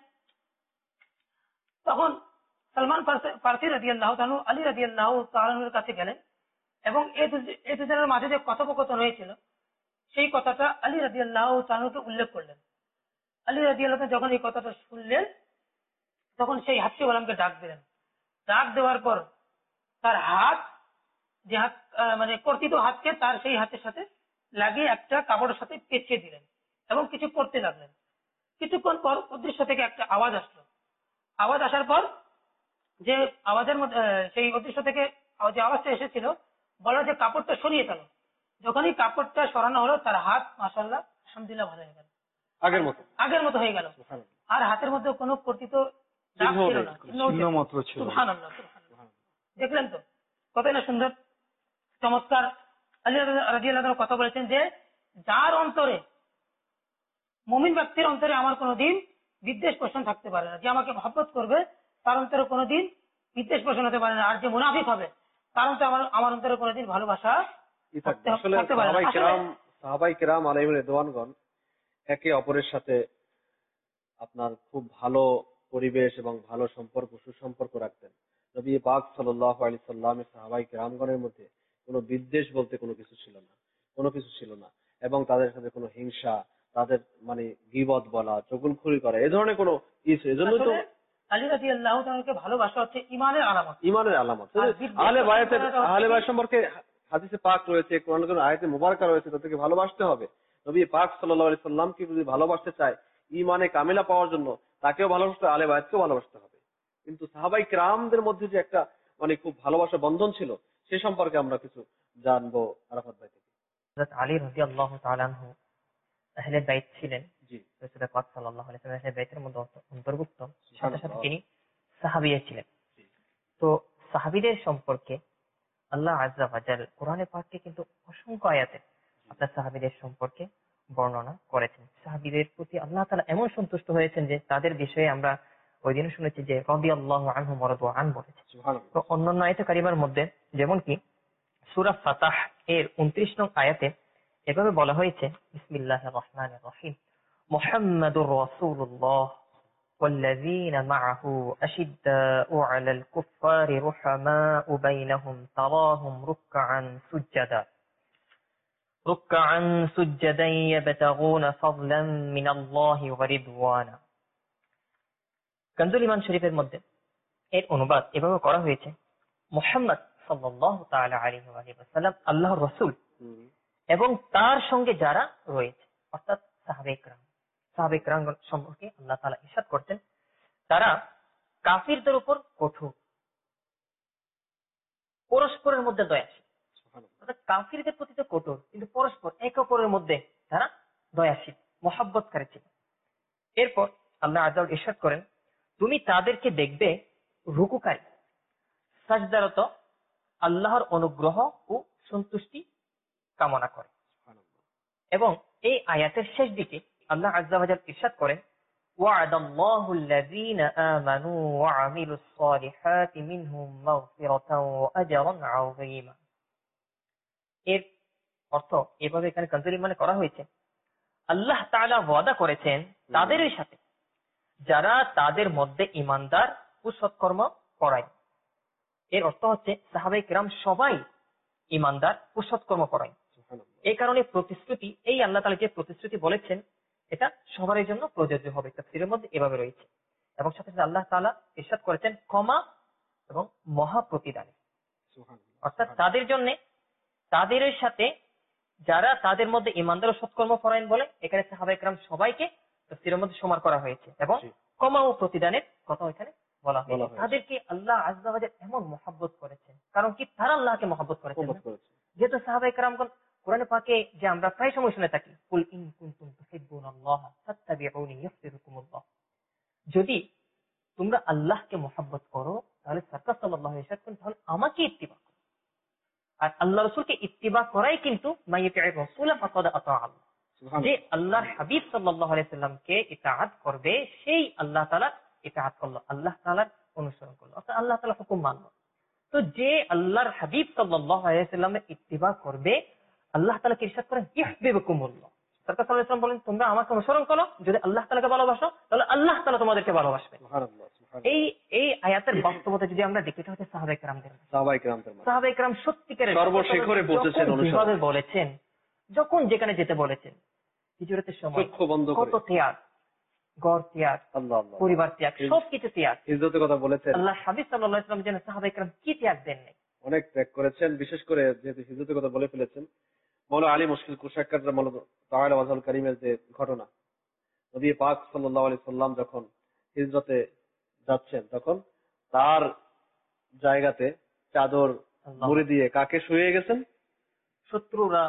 তখন সালমান ফারসি রাদিয়াল্লাহু তাআলা আলী রাদিয়াল্লাহু তাআলার কাছে গেলেন এবং এই দুজনের মাঝে যে কথোপকথন হয়েছিল সেই কথাটা আলী রাদিয়াল্লাহু তাআলাকে উল্লেখ করলেন। আলী রাদিয়াল্লাহু তাআলা যখন এই কথাটা শুনলেন, তখন সেই হাবশী গোলামকে ডাক দিলেন। ডাক দেওয়ার পর তার হাত, যে হাত মানে কর্তিত হাতকে তার সেই হাতের সাথে লাগিয়ে একটা কাপড়ের সাথে পেঁচিয়ে দিলেন এবং কিছু করতে লাগলেন। কিছুক্ষণ পর অদৃশ্য থেকে একটা আওয়াজ আসলো। আওয়াজ আসার পর যে আওয়াজের মধ্যে সেই অদৃশ্য থেকে যে আওয়াজটা এসেছিল, বলা যে কাপড়টা সরিয়ে ফেলো। যখনই কাপড়টা সরানো হলো, তার হাত মাশাআল্লাহ আলহামদুলিল্লাহ ভালো হয়ে গেল, আগের মতো। আগের মতো হয়ে গেল। আর হাতের মধ্যে কোনো কর্তৃত দাগ ছিল না, চিহ্ন মাত্র ছিল। সুবহানাল্লাহ, সুবহানাল্লাহ। দেখলেন তো কতই না সুন্দর চমৎকার আলী রাদিয়াল্লাহু আনহু কথা বলেছেন যে যার অন্তরে, মুমিন ব্যক্তির অন্তরে আমার কোনোদিন বিদ্বেষ পোষণ থাকতে পারে না। যে আমাকে মহব্বত করবে তার অন্তরে কোনোদিন বিদ্বেষ পোষণ হতে পারে না। আর যে মুনাফিক হবে তার অন্তরে আমার আমার অন্তরে কোনোদিন ভালোবাসা থাকতে আসলে থাকতে পারে না। সাহাবাই আসলে কেরাম সাহাবাই কেরাম আলাইহিম রিদওয়ানগণ একে অপরের সাথে আপনার খুব ভালো পরিবেশ এবং ভালো সম্পর্ক, সুসম্পর্ক রাখতেন। নবী পাক সাল্লাল্লাহু আলাইহি সাল্লামের সাহাবাই কেরামগণের মধ্যে কোনো বিদ্বেষ বলতে কোনো কিছু ছিল না, কোনো কিছু ছিল না। এবং তাদের সাথে কোনো হিংসা, তাদের মানে গীবত বলা, চগলখড়ি করা, এ ধরনের কোনো কিছু, এজন্য তো আসলে আলী রাদিয়াল্লাহু তাআলাকে ভালোবাসা হচ্ছে ঈমানের আলামত। ইমানের আলামত। আর বিদ্বেষ আহলে বায়াতের করাটা আহলে বায়াত সম্পর্কে হাদিসে পাক রয়েছে, কোরআনে কোন আয়াতে মুবারকা রয়েছে, তাদেরকে ভালোবাসতে হবে। নবী পাক সাল্লাল্লাহু আলাইহি সাল্লামকে যদি ভালোবাসতে চায়, ঈমানে কামিলা পাওয়ার জন্য তাকেও ভালোবাসতে হবে, আহলে বায়াতকেও ভালোবাসতে হবে। কিন্তু সাহাবাই কেরামদের মধ্যে যে একটা মানে খুব ভালোবাসা বন্ধন ছিল, সে সম্পর্কে আমরা কিছু জানবো আরাফাত ভাই থেকে। হযরত আলী রাদিয়াল্লাহু তাআলা আনহু আহলে বাইত ছিলেন, জি, রাসূল পাক সাল্লাল্লাহু আলাইহি ওয়াসাল্লাম আহলে বাইতের মধ্যে অন্তর্ভুক্ত, সাথে সাথে তিনি সাহাবীও ছিলেন। তো সাহাবীদের সম্পর্কে আল্লাহ আযজা ওয়া জাল কোরআনে পাকে কিন্তু অসংখ্য আয়াতে আপনার সাহাবীদের সম্পর্কে বর্ণনা করেছেন। সাহাবীদের প্রতি আল্লাহ তাআলা এমন সন্তুষ্ট হয়েছেন যে তাদের বিষয়ে আমরা ওই দিন শুনেছি যে রাদিয়াল্লাহু আনহুম ওয়া রাদু আন বলেছে। তো অন্যান্য আয়াতে কারিমার মধ্যে যেমন কি সূরা ফাতাহ এর উনত্রিশ নং আয়াতে এভাবে বলা হয়েছে, বিসমিল্লাহির রহমানির রহিম, মুহাম্মাদুর রাসূলুল্লাহ والذين معه أشداء على الكفار رحماء بينهم تراهم ركعا سجدا ركعا سجدا يبتغون فضلا من الله ورضوانا। কানজুল ইমান শরীফের মধ্যে এর অনুবাদ এভাবে করা হয়েছে, মুহাম্মদ সাল্লাল্লাহু তাআলা আলাইহি ওয়া সাল্লাম আল্লাহর রাসূল এবং তার সঙ্গে যারা রয়েছে, অর্থাৎ সাহাবায়ে কেরাম। সাহাবায়ে কেরাম সম্পর্কে আল্লাহ তাআলা ইরশাদ করতেন, তারা কাফিরদের উপর কঠোর, পরস্পরের মধ্যে দয়াশীল। অর্থাৎ কাফিরদের প্রতি তো কঠোর, কিন্তু পরস্পর একে অপরের মধ্যে তারা দয়াশীল, মহব্বতকারী ছিল। এরপর আল্লাহ আযজা ওয়া জাল ইরশাদ করেন, তুমি তাদেরকে দেখবে রুকুকারী, সাজদারত, আল্লাহর অনুগ্রহ ও সন্তুষ্টি কামনা করে। এবং এই আয়াতের শেষ দিকে আল্লাহ আযজা ওয়া জাল ইরশাদ করেন, ওয়া'দাল্লাহু আল্লাযীনা আমানু ওয়া আমিলুস সালিহাতি মিনহুম মাগফিরাতান ওয়া আজরান আযীমা। এর অর্থ এভাবে এখানে কানজুল ইমানে করা হয়েছে, আল্লাহ তাআলা ওয়াদা করেছেন তাদেরই সাথে যারা তাদের মধ্যে ঈমানদার ও সৎকর্ম করায়। এর অর্থ হচ্ছে সাহাবায়ে কেরাম সবাই ঈমানদার ও সৎকর্ম করায়। এই কারণে প্রতিশ্রুতি, এই আল্লাহ তাআলা যে প্রতিশ্রুতি বলেছেন এটা সবার জন্য প্রযোজ্য হবে, তাফসীরের মধ্যে এভাবে রয়েছে। এবং সাথে সাথে আল্লাহ তাআলা ইরশাদ করেছেন ক্ষমা এবং মহা প্রতিদানে, অর্থাৎ তাদের জন্য, তাদের সাথে যারা তাদের মধ্যে ঈমানদার ও সৎকর্ম পরায়ণ বলে, এখানে সাহাবায়ে কেরাম সবাইকে তাফসীরের মধ্যে সমান করা হয়েছে এবং ক্ষমা ও প্রতিদানের কথা এখানে বলা হয়েছে। তাদেরকে আল্লাহ আযজা ওয়া জাল এমন মহব্বত করেছেন, কারণ কি তারা আল্লাহকে মহব্বত করেছেন। যেহেতু সাহাবায়ে কেরামগণ কোরআনে পাকে যে আমরা প্রায় সময় শুনে থাকি, কুল ইন কুনতুম তুহিব্বুনাল্লাহ ফাত্তাবিউনি ইউহিব্বুকুমুল্লাহ, যদি তোমরা আল্লাহকে মহব্বত করো তাহলে সাল্লাল্লাহু আলাইহি ওয়াসাল্লাম তাহলে আমাকে ইত্তিবা করো। আর আল্লাহ রাসূলকে ইত্তিবা করাই কিন্তু মাইয়াতির রাসূল ফাকাদ আতা আল্লাহ, যে আল্লাহর হাবিব সাল্লাল্লাহু আলাইহি ওয়াসাল্লামকে ইতাআত করবে সেই আল্লাহ তাআলা ইতাআত করলো, আল্লাহ তাআলার অনুসরণ করলো, অর্থাৎ আল্লাহ তাআলা হুকুম মানলো। তো যে আল্লাহর হাবিব সাল্লাল্লাহু আলাইহি ওয়াসাল্লামের ইত্তিবা করবে, আল্লাহ তাআলা ইরশাদ করেন ইউহিব্বুকুমুল্লাহ, সাল্লাল্লাহু আলাইহি ওয়াসাল্লাম বলেন তোমরা আমাকে অনুসরণ করো, যদি আল্লাহ তাআলাকে ভালোবাসো তাহলে আল্লাহ তাআলা তোমাদেরকে ভালোবাসবে। সুবহানাল্লাহ, সুবহানাল্লাহ। এই এই আয়াতের বাস্তবতা যদি আমরা দেখি, এটা হচ্ছে সাহাবায়ে কেরামদের, সাহাবায়ে কেরামদের সাহাবায়ে কেরাম সত্যিকারের সর্বশেখরে পৌঁছেছেন, অনুসরণ বলেছেন, যখন যেখানে যেতে বলেছেন, হিজরতের সময় কত ত্যাগ, ঘর ত্যাগ, পরিবার ত্যাগ, সবকিছু ত্যাগ, হিজরতের কথা বলেছেন। আল্লাহ হাবিব সাল্লাল্লাহু আলাইহি ওয়াসাল্লাম যেন সাহাবায়ে কেরাম কি ত্যাগ দেন নাই, অনেক ত্যাগ করেছেন। বিশেষ করে যেহেতু হিজরতের কথা বলে ফেলেছেন, মাওলানা আলী মুশকিল কুশাক্কার রাহমাতুল্লাহ তাআলা ওয়াজহুল কারীমের যে ঘটনা, নবী পাক সাল্লাল্লাহু আলাইহি সাল্লাম যখন হিজরতে যাচ্ছেন, তখন তার জায়গাতে চাদর মুড়ি দিয়ে কাকে শুয়ে গেছেন? শত্রুরা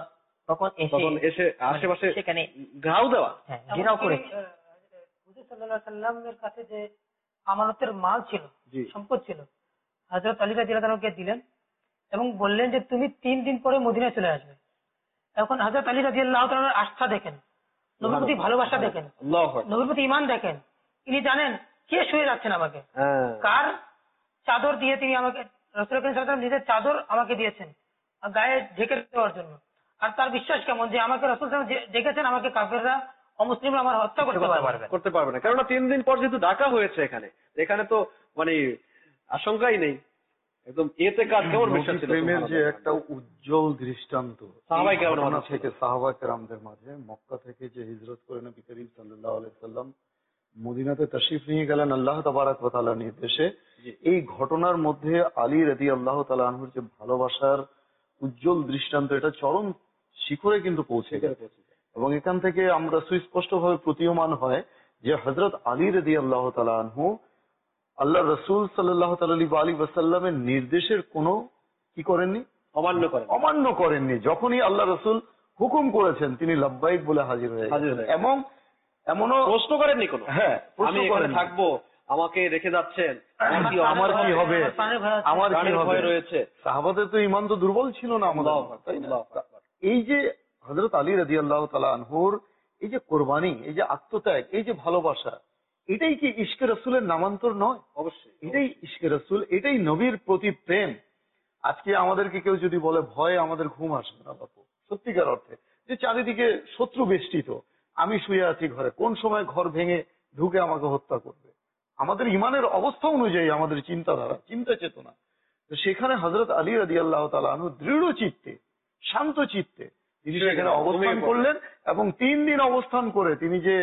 তখন এসে তখন এসে আশেপাশে মানে সেখানে ঘাও দেওয়া। হ্যাঁ ঘেরাও করেছে। এমনকি, আহ, হুজুর সাল্লাল্লাহু আলাইহি সাল্লামের কাছে যে আমানতের মাল ছিল, জি। সম্পদ ছিল, হযরত আলী রাদিয়াল্লাহু তাআলাকে দিলেন এবং বললেন যে তুমি তিন দিন পরে মদিনায় চলে আসবে। এখন হযরত আলী রাদিয়াল্লাহু তাআলার আস্থা দেখেন, নবীর প্রতি ভালোবাসা দেখেন, আল্লাহু আকবার। নবীর প্রতি ঈমান দেখেন। তিনি জানেন কে শুয়ে যাচ্ছেন আমাকে, হ্যাঁ। কার চাদর দিয়ে তিনি আমাকে, রাসূল করিম সাল্লাল্লাহু আলাইহি ওয়াসাল্লাম নিজের চাদর আমাকে দিয়েছেন আর গায়ে ঢেকে দেওয়ার জন্য। আর তার বিশ্বাস কেমন যে আমাকে রাসূল সাল্লাল্লাহু আলাইহি ওয়াসাল্লাম দেখেছেন আমাকে কাফেররা অমুসলিমরা আমার হত্যা করতে পারবে। করতে পারবে না, কেননা তিন দিন পর যেহেতু ডাকা হয়েছে এখানে, এখানে তো মানে আশঙ্কাই নেই, একদম এতে কাজ কেমন বিশ্বাস ছিল। প্রেমের যে একটা উজ্জ্বল দৃষ্টান্ত সাহাবায়ে কেরামের ঘটনা মাঝে থেকে, সাহাবায়ে কেরামদের মাঝে, মক্কা থেকে যে হিজরত করে নবী করিম সাল্লাল্লাহু আলাইহি সাল্লাম মদিনাতে তাশরিফ নিয়ে গেলেন আল্লাহ তাবারাক ওয়া তাআলার নির্দেশে, এই ঘটনার মধ্যে আলী রাদিয়াল্লাহু তাআলা আনহুর যে ভালোবাসার উজ্জ্বল দৃষ্টান্ত, এটা চরম শিখরে কিন্তু পৌঁছে গেছে। এবং এখান থেকে আমরা সুস্পষ্টভাবে প্রতীয়মান হয় যে হযরত আলী রাদিয়াল্লাহু তাআলা আনহু আল্লাহ রাসূল সাল্লাল্লাহু আলাইহি ওয়াসাল্লামের নির্দেশের কোনো কি করেননি, অমান্য করেন অমান্য করেননি। যখনই আল্লাহ রাসূল হুকুম করেছেন তিনি লাব্বাইক বলে হাজির হয়ে গেছেন। এবং এমনও প্রশ্ন করেননি কোনো, হ্যাঁ আমি এখানে থাকবো, আমাকে রেখে যাচ্ছেন, আমার কি আমার কি হবে, আমার কি প্রাণের হবে ভয় রয়েছে। সাহাবাদের তো ঈমান তো দুর্বল ছিল না আমাদের, তাই না? এই যে হযরত আলী রাদিয়াল্লাহু তাআলা আনহুর এই যে কোরবানি, এই যে আত্মত্যাগ, এই যে ভালোবাসা, এটাই কি ইশকে রাসূলের নামান্তর নয়? অবশ্যই এটাই ইশকে রাসূল, এটাই নবীর প্রতি প্রেম। আজকে আমাদেরকে কেউ যদি বলে ভয়ে আমাদের ঘুম আসবে না বাপু, সত্যিকার অর্থে, যে চারিদিকে শত্রু বেষ্টিত, আমি শুয়ে আছি ঘরে, কোন সময় ঘর ভেঙে ঢুকে আমাকে হত্যা করবে, আমাদের ইমানের অবস্থা অনুযায়ী আমাদের চিন্তাধারা, চিন্তা চেতনা। তো সেখানে হযরত আলী রাদিয়াল্লাহু তাআলা আনহু দৃঢ় চিত্তে, শান্ত চিত্তে তিনি সেখানে অবস্থান করলেন এবং তিন দিন অবস্থান করে তিনি যে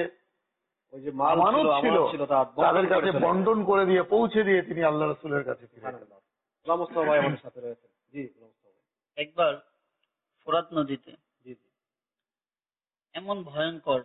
ওই যে মাল মানব ছিল ছিল তাদের কাছে বন্টন করে দিয়ে, পৌঁছে দিয়ে তিনি আল্লাহ রাসূলের কাছে ফিরে গেলেন। মুস্তাফা ভাই আমাদের সাথে রয়েছে। জি মুস্তাফা ভাই। একবার ফোরাত নদীতে জি জি এমন ভয়ঙ্কর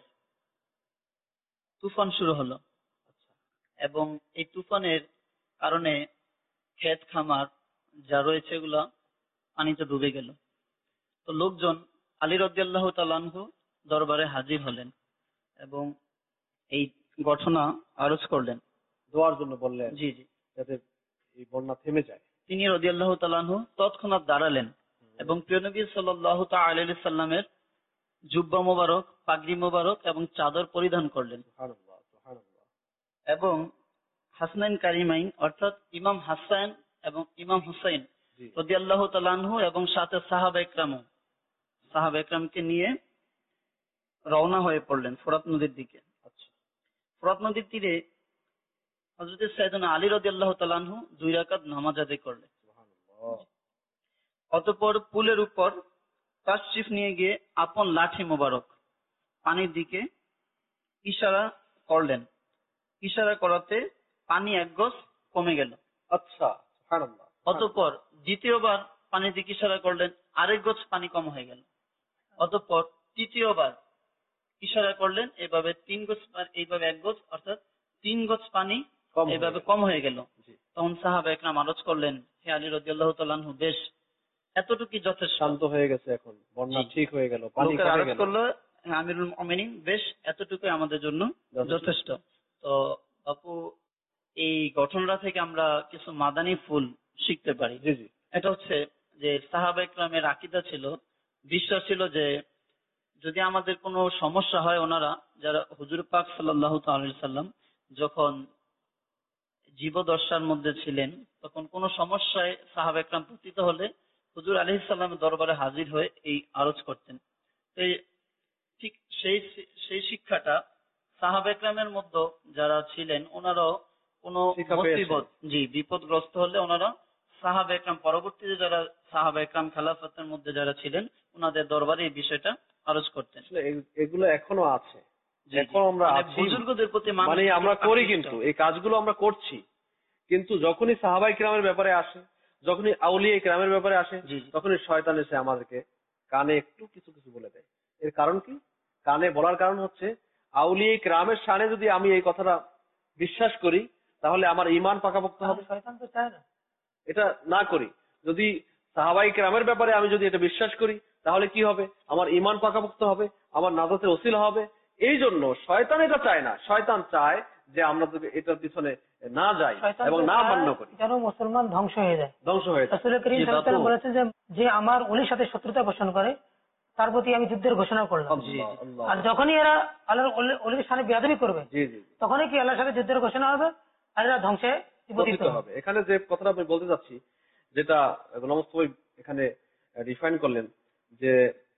তুফান শুরু হলো, এবং এই তুফানের কারণে ক্ষেত খামার যা রয়েছে এগুলা পানিতে ডুবে গেল। তো লোকজন আলী রাদিয়াল্লাহু তাআলা আনহু দরবারে হাজির হলেন এবং এই ঘটনা আরজ করলেন, দোয়ার জন্য বললেন জি জি যাতে এই বন্যা থেমে যায়। তিনি রাদিয়াল্লাহু তাআলা আনহু তৎক্ষণাৎ দাঁড়ালেন এবং প্রিয় নবী সাল্লাল্লাহু তাআলা আলাইহি সাল্লামের জুব্বা মোবারক, পাগড়ি মোবারক এবং চাদর পরিধান করলেন। সুবহানাল্লাহ সুবহানাল্লাহ। এবং হাসনাইন কারিমাইন অর্থাৎ ইমাম হাসান এবং ইমাম হুসাইন রাদিয়াল্লাহু তাআলা আনহু এবং সাথে সাহাবা ইকরাম সাহাবা ইকরামকে নিয়ে রওনা হয়ে পড়লেন ফোরাত নদীর দিকে। আচ্ছা। ফোরাত নদীর তীরে হযরত সাইয়েদনা আলী রাদিয়াল্লাহু তাআলা আনহু দুই রাকাত নামাজ আদায় করলেন। সুবহানাল্লাহ। অতঃপর পুলের উপর তাশরিফ নিয়ে গিয়ে আপন লাঠি মোবারক পানির দিকে ইশারা করলেন। ইশারা করাতে পানি এক গজ কমে গেল। আচ্ছা সুবহানাল্লাহ। অতঃপর দ্বিতীয়বার পানির দিকে ইশারা করলেন, আরেক গজ পানি কম হয়ে গেল। অতঃপর তৃতীয়বার ইশারা করলেন, এভাবে তিন গজ, এইভাবে এক গজ অর্থাৎ তিন গজ পানি এইভাবে কম হয়ে গেল। তখন সাহাবা একরাম আরজ করলেন, হে আলী রাদিয়াল্লাহু তাআলা আনহু, বেশ এতটুকুই যথেষ্ট, শান্ত হয়ে গেছে, এখন বন্যা ঠিক হয়ে গেল, পানি কমে আরজ গেল। করলো, হ্যাঁ আমিরুল মুমিনিন, বেশ এতটুকুই আমাদের জন্য যথেষ্ট। তো বাপু, এই ঘটনাটা থেকে আমরা কিছু মাদানী ফুল শিখতে পারি। জি জি। এটা হচ্ছে যে সাহাবা ইকরামের আকীদা ছিল, বিশ্বাস ছিল যে যদি আমাদের কোনো সমস্যা হয়, ওনারা যারা হুজুর পাক সাল্লাল্লাহু তাআলা আলাইহি সাল্লাম যখন জীবদশার মধ্যে ছিলেন, তখন কোনো সমস্যায় সাহাবা ইকরাম পতিত হলে হুজুর আলাইহিস সালামের দরবারে হাজির হয়ে এই আরজ করতেন। এই ঠিক সেই সেই শিক্ষাটা সাহাবা ইকরামের মধ্যে যারা ছিলেন, ওনারাও কোনো মুসিবত, জি বিপদগ্রস্ত হলে ওনারা সাহাবা ইকরাম, পরবর্তীতে যারা সাহাবা ইকরাম খেলাফতের মধ্যে যারা ছিলেন, ওনাদের দরবারে এই বিষয়টা আরজ করতেন। এগুলো এখনো আছে, এখন আমরা আছি, বুজুর্গদের প্রতি মানে আমরা করি, কিন্তু এই কাজগুলো আমরা করছি। কিন্তু যখনই সাহাবাই কিরামের ব্যাপারে আসে, যখনই আউলিয়া কিরামের ব্যাপারে আসে, তখনই শয়তান এসে আমাদেরকে কানে একটু কিছু কিছু বলে দেয়। এর কারণ কি? কানে বলার কারণ হচ্ছে, আউলিয়া কিরামের শানে যদি আমি এই কথাটা বিশ্বাস করি, তাহলে আমার ঈমান পাকাপোক্ত হবে। শয়তান তো চায় না এটা না করি। যদি সাহাবাই কেরামের ব্যাপারে আমি যদি এটা বিশ্বাস করি তাহলে কি হবে, আমার ইমান পাকাপোক্ত হবে, আমার নাজাতের ওসিলা হবে। এই জন্য শয়তান এটা চায় না, শয়তান চায় যে আমরা যদি এটার পিছনে না যাই এবং না মান্য করি, যেন মুসলমান ধ্বংস হয়ে যায়, ধ্বংস হয়ে যায়। রাসূল করিম সাল্লাল্লাহু আলাইহি ওয়াসাল্লাম বলেছেন যে যে আমার ওলির সাথে শত্রুতা পোষণ করে তার প্রতি আমি যুদ্ধের ঘোষণা করলাম। আর যখনই এরা আল্লাহর ওলির সামনে বেয়াদবি করবে তখনই কি আল্লাহর সাথে যুদ্ধের ঘোষণা হবে আর এরা ধ্বংসে পতিত হবে। এখানে যে কথাটা আমি বলতে চাচ্ছি, যেটা নমস্ত এখানে রিফাইন করলেন, যে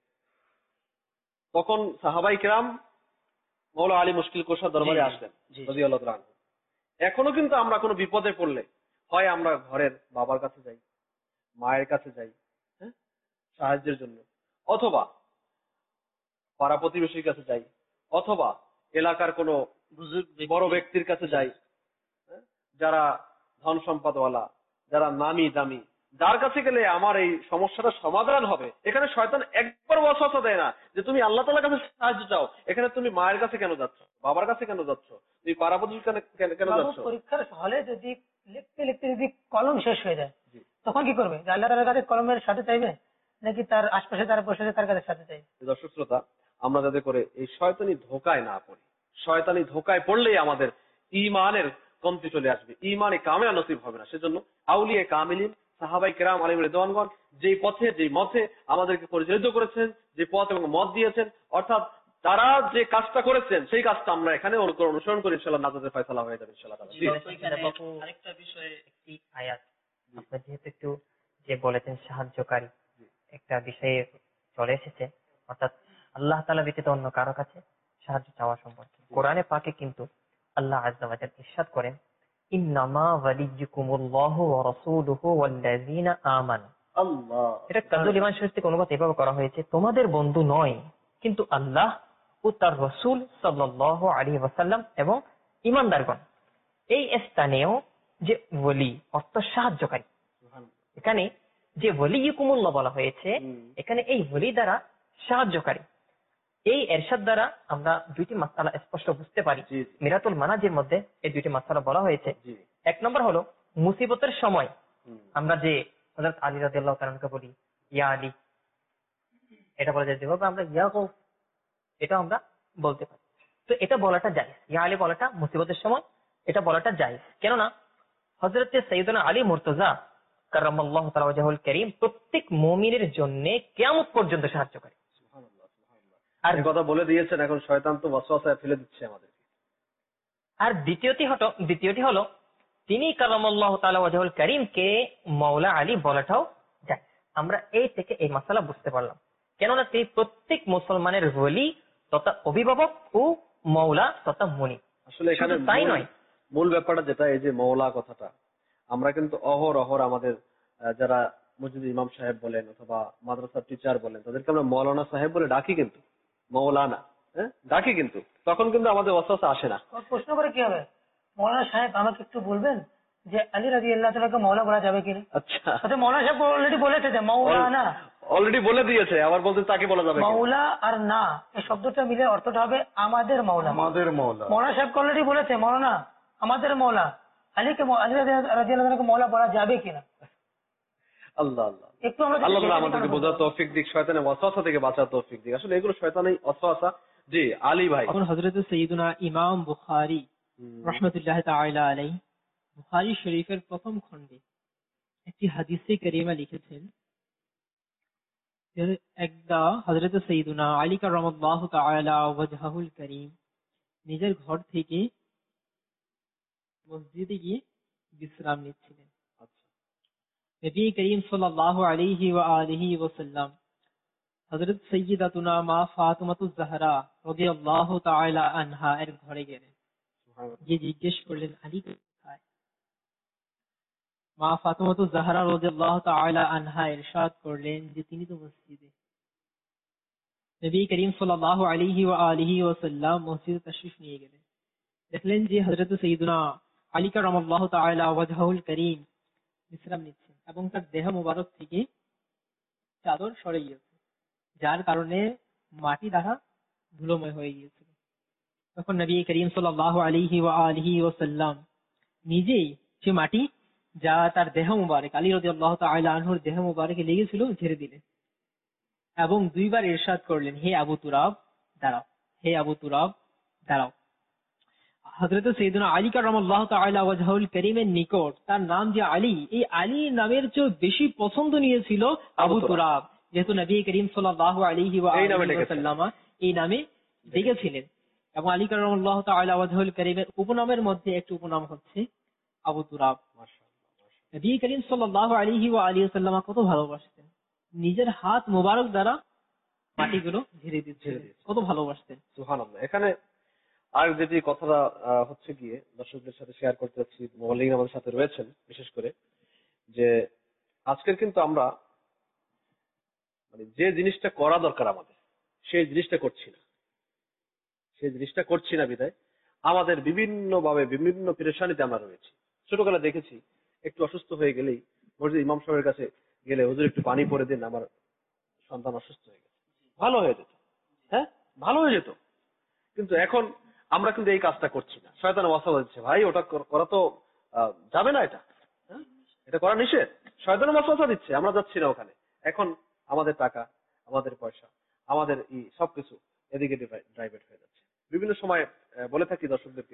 তখন সাহাবাই কেরাম মৌলা আলী মুশকিল কোষার দরবারে আসলেন রাদিয়াল্লাহু তাআলা আনহু। এখনো কিন্তু আমরা কোনো বিপদে পড়লে হয় আমরা ঘরের বাবার কাছে যাই, মায়ের কাছে যাই হ্যাঁ সাহায্যের জন্য, অথবা পাড়া প্রতিবেশীর কাছে যাই, অথবা এলাকার কোনো বড় ব্যক্তির কাছে যাই, যারা ধন সম্পদওয়ালা, যারা নামি দামি, যার কাছে গেলে আমার এই সমস্যাটা সমাধান হবে। এখানে শয়তান একবার ওয়াসওয়াসা দেয় না যে তুমি আল্লাহ তাআলার কাছে সাহায্য চাও, এখানে তুমি মায়ের কাছে কেন যাচ্ছ, বাবার কাছে কেন যাচ্ছ, তুমি পাড়া প্রতিবেশীর কেন যাচ্ছ। পরীক্ষার হলে যদি লিখতে লিখতে যদি কলম শেষ হয়ে যায় তখন কি করবে? আল্লাহ তাআলার কাছে কলমের সাথে চাইবে নাকি তার আশপাশে তার বসে তার কাছে সাথে চাইবে? দর্শক শ্রোতা, আমরা যাতে করে এই শয়তানি ধোকায় না পড়ি, শয়তানি ধোকায় পড়লেই আমাদের ঈমানের কমতি চলে আসবে, ঈমানে কামিল নসিব হবে না। সেজন্য আউলিয়া কামিলিন সাহাবাই কেরাম আলাইহিম রিদওয়ানগণ যে পথে যে মতে আমাদেরকে পরিচালিত করেছেন, যে পথ এবং মত দিয়েছেন, অর্থাৎ তারা যে কাজটা করেছেন সেই কাজটা আমরা এখানে অনুসরণ করি, ইনশাআল্লাহ নাজাতের ফয়সালা হয়ে যাবে ইনশাআল্লাহ। আরেকটা বিষয়ে একটি আয়াত আপনার যেহেতু একটু যে বলেছেন সাহায্যকারী, একটা বিষয়ে চলে এসেছে, অর্থাৎ আল্লাহ তাআলা ব্যতীত অন্য কারো কাছে সাহায্য চাওয়া সম্পর্কে কোরআনে পাকে কিন্তু আল্লাহ আযজা ওয়া জাল্লা ইরশাদ করেন, ইন্নামা ওয়ালিয়্যুকুমুল্লাহু ওয়া রাসূলুহু ওয়াল্লাযীনা আমানু। আল্লাহ, এটা কাজুল ইমান শরীফ থেকে অনুবাদ এভাবে করা হয়েছে, তোমাদের বন্ধু নয় কিন্তু আল্লাহ ও তার রাসূল সাল্লাল্লাহু আলাইহি ওয়াসাল্লাম এবং ঈমানদারগণ। এই স্থানেও যে ওলি অর্থ সাহায্যকারী, এখানে যে ওয়ালিয়্যুকুমুল্লাহ বলা হয়েছে, এখানে এই ওলি দ্বারা সাহায্যকারী। এই এরশাদ দ্বারা আমরা দুইটি মাসআলা স্পষ্ট বুঝতে পারি। মিরাতুল মানাজির মধ্যে এই দুইটি মাসআলা বলা হয়েছে। এক নম্বর হলো মুসিবতের সময় আমরা যে হযরত আলী রাদিয়াল্লাহু তাআলা কে বলি ইয়া আলী, এটা বলা যায় যেভাবে আমরা ইয়া গো, এটা আমরা বলতে পারি। তো এটা বলাটা জায়েজ, ইয়া আলী বলাটা মুসিবতের সময় এটা বলাটা জায়েজ। কেননা হযরত সাইয়্যিদুনা আলী মুর্তজা কারামাল্লাহু তাআলা ওয়াজহুল কারীম প্রত্যেক মুমিনের জন্য কিয়ামত পর্যন্ত সাহায্যকারী। আর কথা বলে দিয়েছেন, এখন শয়তান তো ওয়াসওয়াসায় ফেলে দিচ্ছে আমাদের। আর দ্বিতীয়টি হলো দ্বিতীয়টি হলো তিনি কারামাল্লাহু তাআলা ওয়াজহুল কারীমকে মাওলা আলী বলাটাও যায়। আমরা এই থেকে এই মাসালা বুঝতে পারলাম, কেননা তিনি প্রত্যেক মুসলমানের ওলি তথা অভিভাবক ও মাওলা তথা মুনি। আসলে এখানে তাই নয়, মূল ব্যাপারটা যেটা এই যে মাওলা কথাটা, আমরা কিন্তু অহরহ আমাদের যারা মসজিদ ইমাম সাহেব বলেন অথবা মাদ্রাসার টিচার বলেন তাদেরকে আমরা মৌলানা সাহেব বলে ডাকি, কিন্তু মৌলানা হ্যাঁ ডাকি, কিন্তু তখন কিন্তু আমাদের ওয়াসওয়াসা আসে না। প্রশ্ন করে কি হবে, মৌলানা সাহেব আমাকে একটু বলবেন যে আলী রাদিয়াল্লাহু তাআলাকে মাওলা বলা যাবে কিনা? আচ্ছা, আচ্ছা মৌলানা সাহেব অলরেডি বলেছে যে মাওলানা, অলরেডি বলে দিয়েছে, আবার বলতে তাকে বলা যাবে মাওলা আর না এই শব্দটা মিলে অর্থটা হবে আমাদের মাওলা। আমাদের মাওলা মৌলানা সাহেব অলরেডি বলেছে মাওলানা আমাদের মাওলা, আলীকে আলী রাদিয়াল্লাহু তাআলাকে মাওলা বলা যাবে কিনা? আল্লাহ আল্লাহ, একটু আমরা আল্লাহ তাআলা আমাদেরকে বোঝার তৌফিক দিক, শয়তানের ওয়াসওয়াসা থেকে বাঁচার তৌফিক দিক। আসলে এগুলো শয়তানি ওয়াসওয়াসা। জি আলী ভাই, এখন হযরত সাইয়্যিদুনা ইমাম বুখারী রাহমাতুল্লাহি তাআলা আলাইহি বুখারী শরীফের প্রথম খণ্ডে একটি হাদিসে কারিমা লিখেছেন, একদা হযরত সাইয়্যিদুনা আলী কারামাল্লাহু তাআলা ওয়াজহুল কারীম নিজের ঘর থেকে মসজিদে গিয়ে বিশ্রাম নিচ্ছিলেন। নবী করিম সাল্লাল্লাহু আলাইহি ওয়া আলিহি ওয়াসাল্লাম হযরত সাইয়্যিদাতুনা মা ফাতিমাতুজ জাহরা রাদিয়াল্লাহু তাআলা আনহা এর ঘরে গেলেন, গিয়ে জিজ্ঞেস করলেন আলী কোথায়? মা ফাতিমাতুজ জাহরা রাদিয়াল্লাহু তাআলা আনহা ইরশাদ করলেন যে তিনি তো মসজিদে। নবী করিম সাল্লাল্লাহু আলাইহি ওয়া আলিহি ওয়াসাল্লাম মসজিদে তাশরিফ নিয়ে গেলেন, দেখলেন যে হযরত সাইয়্যিদুনা আলী কারামাল্লাহু তাআলা ওয়াজহুল কারীম বিশ্রাম নিচ্ছেন এবং তার দেহ মোবারক থেকে চাদর সরে গিয়েছে, যার কারণে মাটি দ্বারা ধুলোময় হয়ে গিয়েছিল। তখন নবী করিম সাল্লাল্লাহু আলাইহি ওয়া আলিহি ওয়াসাল্লাম নিজেই সে মাটি যা তার দেহ মুবারক আলী রাদিয়াল্লাহু তাআলা আনহুর দেহ মুবারকে লেগেছিল ঝেড়ে দিলেন এবং দুইবার ইরশাদ করলেন, হে আবু তুরাব দাঁড়াও, হে আবু তুরাব দাঁড়াও। হযরত সাইয়েদনা আলী কারামাল্লাহু তাআলা ওয়াজহুল কারীমের নিকট তার নাম যে আলী, এই আলী নামের চেয়ে বেশি পছন্দনীয় ছিল আবু তুরাব, যেহেতু নবী করিম সাল্লাল্লাহু আলাইহি ওয়া আলিহি ওয়াসাল্লাম এই নামে ডেকেছিলেন। এবং আলী কারামাল্লাহু তাআলা ওয়াজহুল কারীমের উপনামের মধ্যে একটি উপনাম হচ্ছে আবু তুরাব। নবী করিম সাল্লাল্লাহু আলাইহি ওয়া আলিহি ওয়াসাল্লাম কত ভালোবাসতেন, নিজের হাত মোবারক দ্বারা মাটিগুলো ঝেড়ে দিচ্ছিলেন, কত ভালোবাসতেন। সুবহানাল্লাহ। এখানে আর যেটি কথাটা আহ, হচ্ছে গিয়ে দর্শকদের সাথে শেয়ার করতে চাচ্ছি, মৌলিক আমাদের সাথে রয়েছেন বিশেষ করে, যে আজকের কিন্তু আমরা মানে যে জিনিসটা করা দরকার আমাদের সেই জিনিসটা করছি না, সেই জিনিসটা করছি না বিধায় আমাদের বিভিন্ন ভাবে বিভিন্ন পেরেশানিতে আমরা রয়েছি। ছোটবেলা দেখেছি একটু অসুস্থ হয়ে গেলেই মসজিদ ইমাম সাহেবের কাছে গেলে, হুজুর একটু পানি পরে দিন, আমার সন্তান অসুস্থ হয়ে গেছে, ভালো হয়ে যেত। হ্যাঁ, ভালো হয়ে যেত। কিন্তু এখন আমরা কিন্তু এই কাজটা করছি না, শয়তান ওয়াসওয়াসা দিচ্ছে, ভাই ওটা করা তো আহ, যাবে না, এটা হ্যাঁ এটা করা নিষেধ, শয়তান ওয়াসওয়াসা দিচ্ছে, আমরা যাচ্ছি না ওখানে। এখন আমাদের টাকা, আমাদের পয়সা, আমাদের এই সবকিছু এদিকে ডাইভার্ট হয়ে যাচ্ছে। বিভিন্ন সময় বলে থাকি দর্শকদেরকে,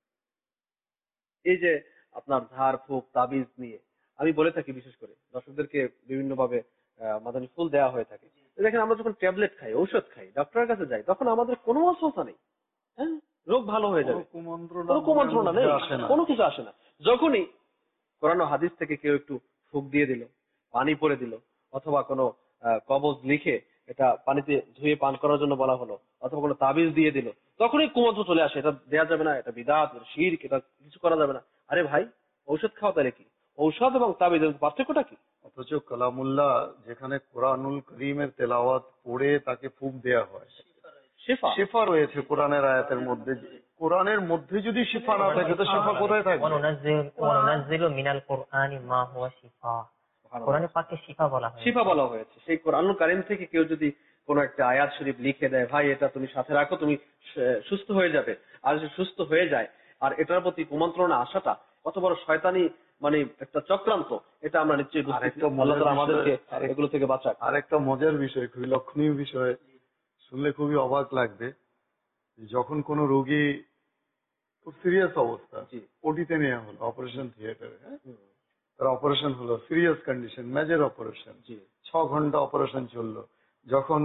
এই যে আপনার ঝাড় ফুঁক তাবিজ নিয়ে আমি বলে থাকি, বিশেষ করে দর্শকদেরকে বিভিন্ন ভাবে মাদানী ফুল দেওয়া হয়ে থাকে। দেখেন আমরা যখন ট্যাবলেট খাই, ঔষধ খাই, ডক্টরের কাছে যাই, তখন আমাদের কোনো অসুবিধা নেই, হ্যাঁ রোগ ভালো হয়ে যাবে, কোনো কুমন্ত্রণা নেই, কোনো কিছু আসে না। যখনই কোরআন ও হাদিস থেকে কেউ একটু ফুঁক দিয়ে দিল, পানি পরে দিল, অথবা কোনো কবজ লিখে এটা পানিতে ধুয়ে পান করার জন্য বলা হলো, অথবা কোনো তাবিজ দিয়ে দিল, তখনই কুমন্ত্র চলে আসে, এটা দেয়া যাবে না, এটা বিদআত, শিরক, এটা কিছু করা যাবে না। আরে ভাই, ঔষধ খাওয়া তাহলে কি? ঔষধ এবং তাবিজের পার্থক্যটা কি? অথচ কালামুল্লাহ যেখানে কোরআনুল করিমের তেলাওয়াত পড়ে তাকে ফুঁক দেয়া হয়, শিফা শিফা রয়েছে কোরআনের আয়াতের মধ্যে। কোরআনের মধ্যে যদি শিফা না থাকে তো শিফা কোথায় থাকবে? ওয়ানুনাজ্জিলু মিনাল কুরআনি মা হুয়া শিফা, কোরআনে পাকে শিফা বলা হয়েছে, শিফা বলা হয়েছে। সেই কোরআনুল কারীম থেকে কেউ যদি কোন একটা আয়াত শরীফ লিখে দেয়, ভাই এটা তুমি সাথে রাখো, তুমি সুস্থ হয়ে যাবে, আর যদি সুস্থ হয়ে যায়, আর এটার প্রতি কুমন্ত্রণা আসাটা কত বড় শয়তানি মানে একটা চক্রান্ত, এটা আমরা নিশ্চয়ই বুঝতে পারি। আল্লাহ তাআলা আমাদেরকে এগুলো থেকে বাঁচাক। আর একটা মজার বিষয়, খুবই লক্ষণীয় বিষয়, শুনলে খুবই অবাক লাগবে, যখন কোনো রোগী খুব সিরিয়াস অবস্থা, ওটিতে নেওয়া হলো, অপারেশন থিয়েটারে, হ্যাঁ তার অপারেশন হলো, সিরিয়াস কন্ডিশন, মেজর অপারেশন, ছ ঘন্টা অপারেশন চললো, যখন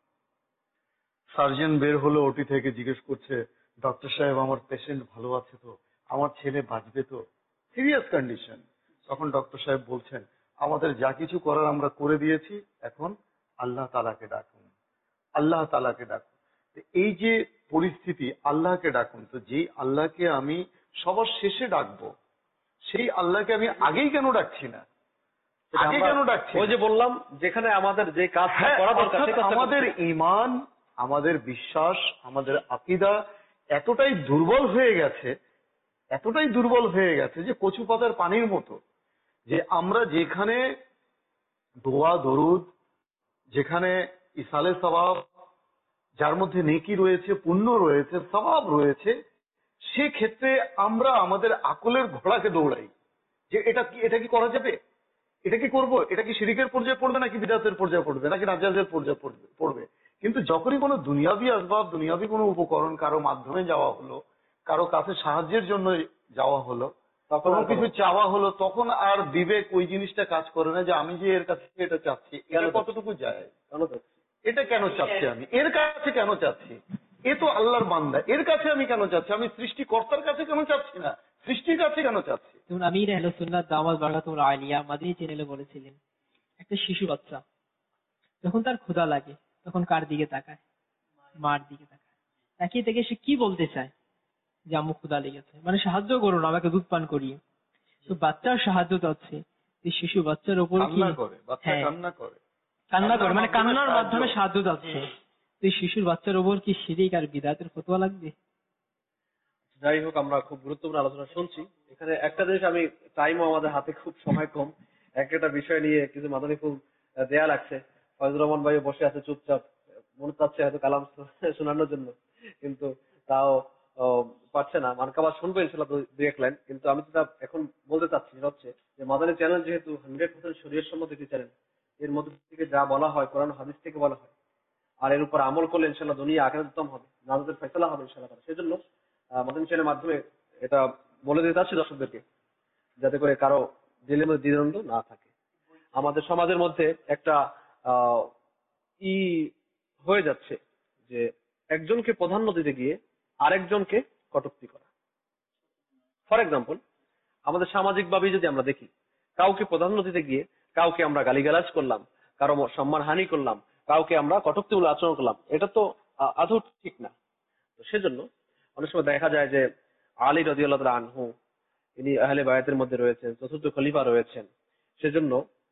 সার্জন বের হলো ওটি থেকে, জিজ্ঞেস করছে, ডক্টর সাহেব আমার পেশেন্ট ভালো আছে তো, আমার ছেলে বাঁচবে তো, সিরিয়াস কন্ডিশন, তখন ডক্টর সাহেব বলছেন, আমাদের যা কিছু করার আমরা করে দিয়েছি, এখন আল্লাহ তাআলাকে ডাকুন, আল্লাহ তাআলাকে ডাকুন। এই যে পরিস্থিতি, আল্লাহকে ডাকুন, তো যেই আল্লাহকে আমি সবার শেষে ডাকবো, সেই আল্লাহকে আমি আগেই কেন ডাকছি না? আগে কেন ডাকছি? ওই যে বললাম, যেখানে আমাদের যে কাজ করা দরকার, আমাদের ঈমান, আমাদের বিশ্বাস, আমাদের আকীদা এতটাই দুর্বল হয়ে গেছে, এতটাই দুর্বল হয়ে গেছে যে কচু পাতার পানির মতো, যে আমরা যেখানে দোয়া দরুদ, যেখানে ইসালে সওয়াব, যার মধ্যে নেকি রয়েছে, পুণ্য রয়েছে, সওয়াব রয়েছে, সেক্ষেত্রে আমরা আমাদের আকলের ঘোড়াকে দৌড়াই, যে এটা কি, এটা কি করা যাবে, এটা কি করবো, এটা কি শিরকের পর্যায়ে পড়বে নাকি বিদআতের পর্যায়ে পড়বে নাকি নাজায়েজের পর্যায়ে পড়বে পড়বে কিন্তু যখনই কোনো দুনিয়াবি আসবাব, দুনিয়াবি কোনো উপকরণ কারো মাধ্যমে যাওয়া হলো, কারো কাছে সাহায্যের জন্য যাওয়া হলো, কোনো কিছু চাওয়া হলো, তখন আর বিবেক ওই জিনিসটা কাজ করে না যে আমি যে এর কাছে এটা চাচ্ছি, এটা কতটুকু যায়, এটা কেন চাচ্ছি, আমি এর কাছে কেন চাচ্ছি, এ তো আল্লাহর বান্দা, এর কাছে আমি কেন চাচ্ছি, আমি সৃষ্টিকর্তার কাছে কেন চাচ্ছি না, সৃষ্টির কাছে কেন চাচ্ছি? যেমন আমির আহলে সুন্নাত দাওয়াত বারাকাতুল আলিয়া মাদানী চ্যানেলে বলেছিলেন, একটা শিশু বাচ্চা যখন তার ক্ষুধা লাগে তখন কার দিকে তাকায়? মার দিকে তাকায়। তাকিয়ে থেকে সে কি বলতে চায়? যে আম্মু ক্ষুধা লেগেছে, মানে সাহায্য করুন, আমাকে দুধ পান করিয়ে। তো বাচ্চার সাহায্য চাচ্ছে, এই শিশু বাচ্চার উপর কি কান্না করে, বাচ্চা কান্না করে, কান্না করে মানে কান্নার মাধ্যমে সাহায্য চাচ্ছে। এই শিশুর বাচ্চার উপর কি শিরক আর বিদআতের ফতোয়া লাগবে? যাই হোক, আমরা খুব গুরুত্বপূর্ণ আলোচনা শুনছি। এখানে একটা জিনিস, আমি টাইমও আমাদের হাতে খুব সময় কম, এক একটা বিষয় নিয়ে কিছু মাদানী ফুল দেয়া লাগছে। ফয়জুর রহমান ভাই বসে আছে চুপচাপ, মনে চাচ্ছে হয়তো কালাম শোনানোর জন্য, কিন্তু তাও আহ, পারছে না, মানকাবাদ শুনবো ইনশাল্লাহ দুই এক লাইন, কিন্তু আমি যেটা এখন বলতে চাচ্ছি সেটা হচ্ছে যে মাদানী চ্যানেল যেহেতু হান্ড্রেড পার্সেন্ট শরীয়ত সম্মত একটি চ্যানেল, এর মধ্যে থেকে যা বলা হয় কোরআন হাদিস থেকে বলা হয়, আর এর উপর আমল করলে ইনশাল্লাহ দুনিয়া আখিরাত উত্তম হবে, নাজাতের ফয়সালা হবে ইনশাল্লাহ। সেই জন্য মাদানী চ্যানেলের মাধ্যমে এটা বলে দিতে চাচ্ছি দর্শকদেরকে, যাতে করে কারো দিলের মধ্যে দ্বিধাদ্বন্দ্ব না থাকে। আমাদের সমাজের মধ্যে একটা আহ ই হয়ে যাচ্ছে যে একজনকে প্রাধান্য দিতে গিয়ে আরেকজনকে কটূক্তি করা। ফর এক্সাম্পল, আমাদের সামাজিক ভাবে যদি আমরা দেখি, কাউকে প্রাধান্য দিতে গিয়ে কাউকে আমরা গালিগালাজ করলাম, কারো সম্মান হানি করলাম, কাউকে আমরা কটূক্তিমূলক আচরণ করলাম, এটা তো আদৌ ঠিক না। তো সেজন্য অনেক সময় দেখা যায় যে আলী রাদিয়াল্লাহু তাআলা আনহু ইনি আহলে বায়াতের মধ্যে রয়েছেন, চতুর্থ খলিফা রয়েছেন, সেজন্য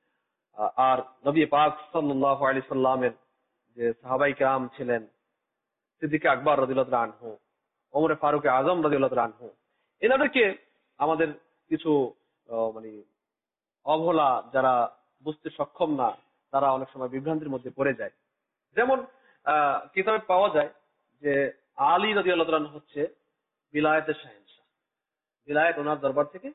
আর নবী পাক সাল্লাল্লাহু আলাইহি সাল্লামের যে সাহাবাই কেরাম ছিলেন, সিদ্দিক আকবর রাদিয়াল্লাহু তাআলা আনহু, ওমর ফারুক আজম রাদিয়াল্লাহু তাআলা আনহু, এনাদেরকে আমাদের কিছু মানে অবহেলা, যারা বুঝতে সক্ষম না, তারা অনেক সময় বিভ্রান্তির মধ্যে পড়ে যায়। যেমন আহ কিতাবে পাওয়া যায় যে আলী রাদিয়াল্লাহু তাআলা আনহু হচ্ছে বিলায়েতের শাহেনশাহ, বিলায়েত ওনার দরবার থেকে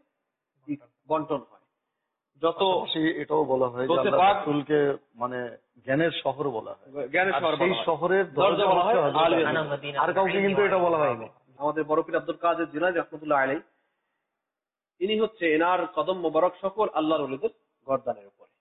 বন্টন হয়। যত এটাও বলা হয় যে আল্লাহ রাসূলকে মানে জ্ঞানের শহর বলা হয়, জ্ঞানের শহর, সেই শহরের দরজা বলা হয় আলী, আর কাউকে কিন্তু এটা বলা হয়নি। আমাদের বড় পীর আব্দুল কাদের জিলানী রাহমাতুল্লাহ আলাইহি, ইনি হচ্ছে এনার কদম মোবারক সকল আল্লাহর ওলিদের গর্দানের উপরে।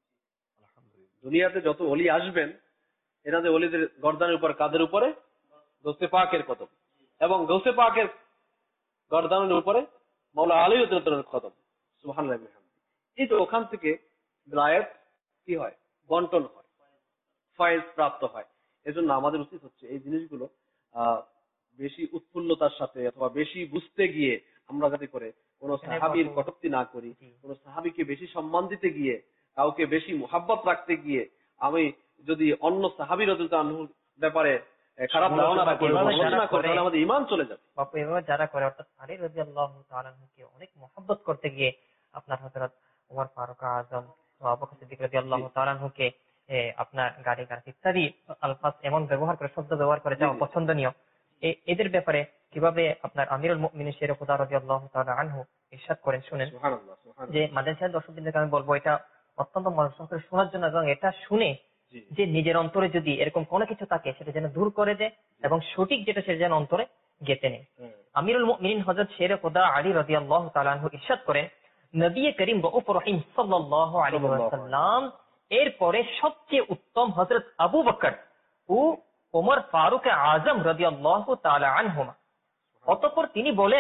দুনিয়াতে যত ওলি আসবেন, এনাদের ওলিদের গর্দানের উপর কাদের উপরে? গৌসে পাকের কদম, এবং গৌসে পাকের গর্দানের উপরে মাওলা আলী রাদিয়াল্লাহু তাআলার কদম। সুবহানাল্লাহ। এই তো ওখান থেকে বিলায়েত কি হয়? বন্টন হয়, ফয়েজ প্রাপ্ত হয়। এজন্য আমাদের উচিত হচ্ছে এই জিনিসগুলো আহ বেশি উৎফুল্লতার সাথে অথবা বেশি বুঝতে গিয়ে আমরা যাতে করে কোন সাহাবীর কটূক্তি না করি, কোন সাহাবীকে বেশি সম্মান দিতে গিয়ে, কাউকে বেশি মুহাব্বত রাখতে গিয়ে আমি যদি অন্য সাহাবী রাদিয়াল্লাহু আনহুর ব্যাপারে খারাপ ধারণা রাখি, আলোচনা করি, তাহলে আমাদের ঈমান চলে যাবে। বাপু এভাবে যারা করে, অর্থাৎ আলী রাদিয়াল্লাহু তাআলা আনহুকে অনেক মুহাব্বত করতে গিয়ে আপনার হযরত ওমর ফারুক আযম ও আবু বকর সিদ্দিক রাদিয়াল্লাহু তাআলা আনহুকে আপনার গালি গালাজ ইত্যাদি আলফাজ এমন ব্যবহার করে, শব্দ ব্যবহার করে যা অপছন্দনীয়, এদের ব্যাপারে কিভাবে আপনার আমিরুল মুমিনিন শের খুদা রাদিয়াল্লাহু তাআলা আনহু ইরশাদ করেন শুনেন। যে মাদ্রাসার দর্শকবৃন্দকে আমি বলবো এটা অত্যন্ত মনোযোগ করে শোনার জন্য, এবং এটা শুনে যে নিজের অন্তরে যদি এরকম কোনো কিছু থাকে সেটা যেন দূর করে দেয়, এবং সঠিক যেটা সেটা যেন অন্তরে গেঁথে নেয়। আমিরুল মুমিনিন হযরত শের খুদা আলী রাদিয়াল্লাহু তাআলা আনহু ইরশাদ করেন, নবী করিম রাউফুর রহিম সাল্লাল্লাহু আলাইহি ওয়াসাল্লাম এরপরে সবচেয়ে উত্তম হযরত আবু বকর ও ওমর ফারুক আজম রাদিয়াল্লাহু তাআলা আনহুমা। অতঃপর তিনি বলেন,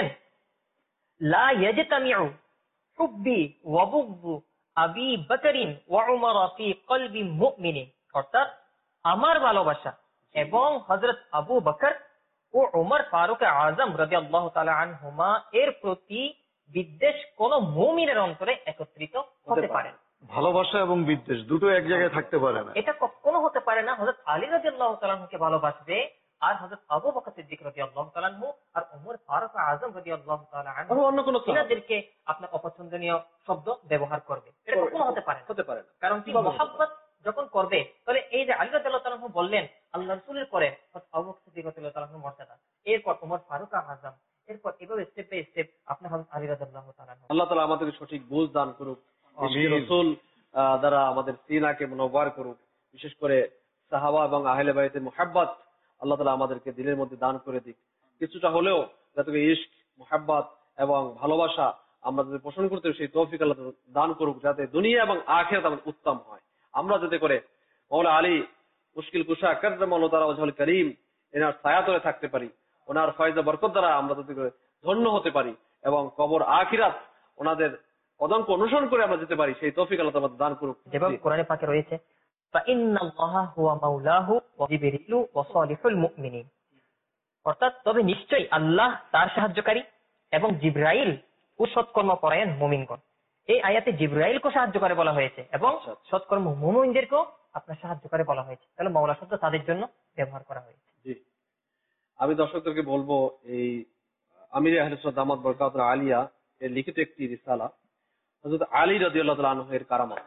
লা ইয়াজতামিউ হুব্বি ওয়া বুগযু আবি বকরিন ওয়া উমর ফি কলবি মুমিনিন, অর্থাৎ আমার ভালোবাসা এবং হযরত আবু বকর ও ওমর ফারুক আজম রাদিয়াল্লাহু তাআলা আনহুমা এর প্রতি বিদ্বেষ কোন মুমিনের অন্তরে একত্রিত হতে পারে না। ভালোবাসা এবং বিদ্বেষ দুটো এক জায়গায় থাকতে পারে না, এটা কখনো হতে পারে না। হযরত আলী রাদিয়াল্লাহু তাআলা আনহুকে ভালোবাসবে, আর হযরত আবু বকর সিদ্দিক রাদিয়াল্লাহু তাআলা আনহু আর ওমর ফারুক আযম রাদিয়াল্লাহু তাআলা আনহু অন্য কোন এনাদেরকে আপনার অপছন্দনীয় শব্দ ব্যবহার করবে, এটা কখনো হতে পারে হতে পারে না। কারণ কি মুহাব্বত যখন করবে, তাহলে এই যে আলী রাদিয়াল্লাহু তাআলা আনহু বললেন আল্লাহ রাসূলের পরে আবু বকর সিদ্দিক রাদিয়াল্লাহু তাআলা আনহু মর্যাদা, এরপর ওমর ফারুক আযম, এরপর এভাবে স্টেপ বাই স্টেপ আপনার হযরত আলী রাদিয়াল্লাহু তাআলা আনহু। আল্লাহ তাআলা আমাদেরকে সঠিক বুঝ দান করুক, রাসূল দ্বারা আমাদের সিনাকে মুনওয়ার করুক, বিশেষ করে সাহাবা এবং আহলে বাইতের মুহাব্বত আল্লাহ তাআলা আমাদেরকে দিলের মধ্যে দান করে দিক। কিছুটা হলেও যাতে ইশক, মুহাব্বত এবং ভালোবাসা আমরা যদি পোষণ করতে সেই তৌফিক আল্লাহ দান করুক, যাতে দুনিয়া এবং আখিরাত আমাদের উত্তম হয়। আমরা যাতে করে মাওলা আলী মুশকিল কুশা কাররামাল্লাহু তাআলা ওয়াজহুল কারীম এনার ছায়া তলে থাকতে পারি, ওনার ফয়জ বরকত দ্বারা আমরা যাতে করে ধন্য হতে পারি এবং কবর আখিরাত ওনাদের পদাঙ্ক অনুসরণ করে আমরা যেতে পারি, সেই তৌফিক আল্লাহ তাআলা দান করুক। যেভাবে কোরআনে পাকে রয়েছে, ফাইন্নাল্লাহা হুয়া মাওলাহু ওয়া জিবরিলু ওয়া সালিহুল মুমিনিন, অর্থাৎ তবে নিশ্চয়ই আল্লাহ তার সাহায্যকারী এবং জিবরাইল ও সৎকর্মপরায়ণ মুমিনগণ। এই আয়াতে জিবরাইলকে সাহায্য করে বলা হয়েছে এবং সৎকর্ম মুমিনদেরকেও আপনার সাহায্য করে বলা হয়েছে, তাহলে মাওলা শব্দ তাদের জন্য ব্যবহার করা হয়েছে। জি, আমি দর্শকদেরকে বলবো এই আমির আহলে সুন্নাত দামাত বরকাতুল আলিয়া এর লিখিত একটি রিসালা হযরত আলী রাদিয়াল্লাহু তাআলা আনহু এর কারামাত,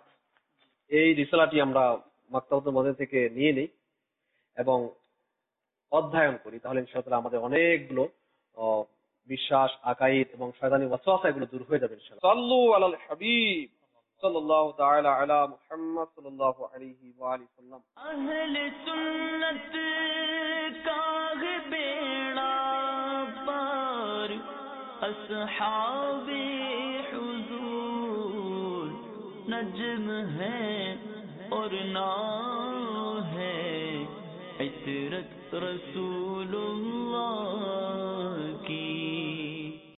এই রিসালাটি আমরা মাকতাবুল মদিনা থেকে নিয়ে নিই এবং অধ্যয়ন করি, তাহলে ইনশাআল্লাহ আমাদের অনেকগুলো আহ, বিশ্বাস, আকাইদ এবং শয়তানি ওয়াসওয়াসা এগুলো দূর হয়ে যাবে ইনশাআল্লাহ। সাল্লু আলাল হাবিব সাল্লাল্লাহু তাআলা আলা মুহাম্মদ সাল্লাল্লাহু আলাইহি ওয়া আলিহি সাল্লাম। अहले सुन्नत का बेड़ा पार अस्हाबे हुजूर नज्म है और ना है इतरत रसूलुल्लाह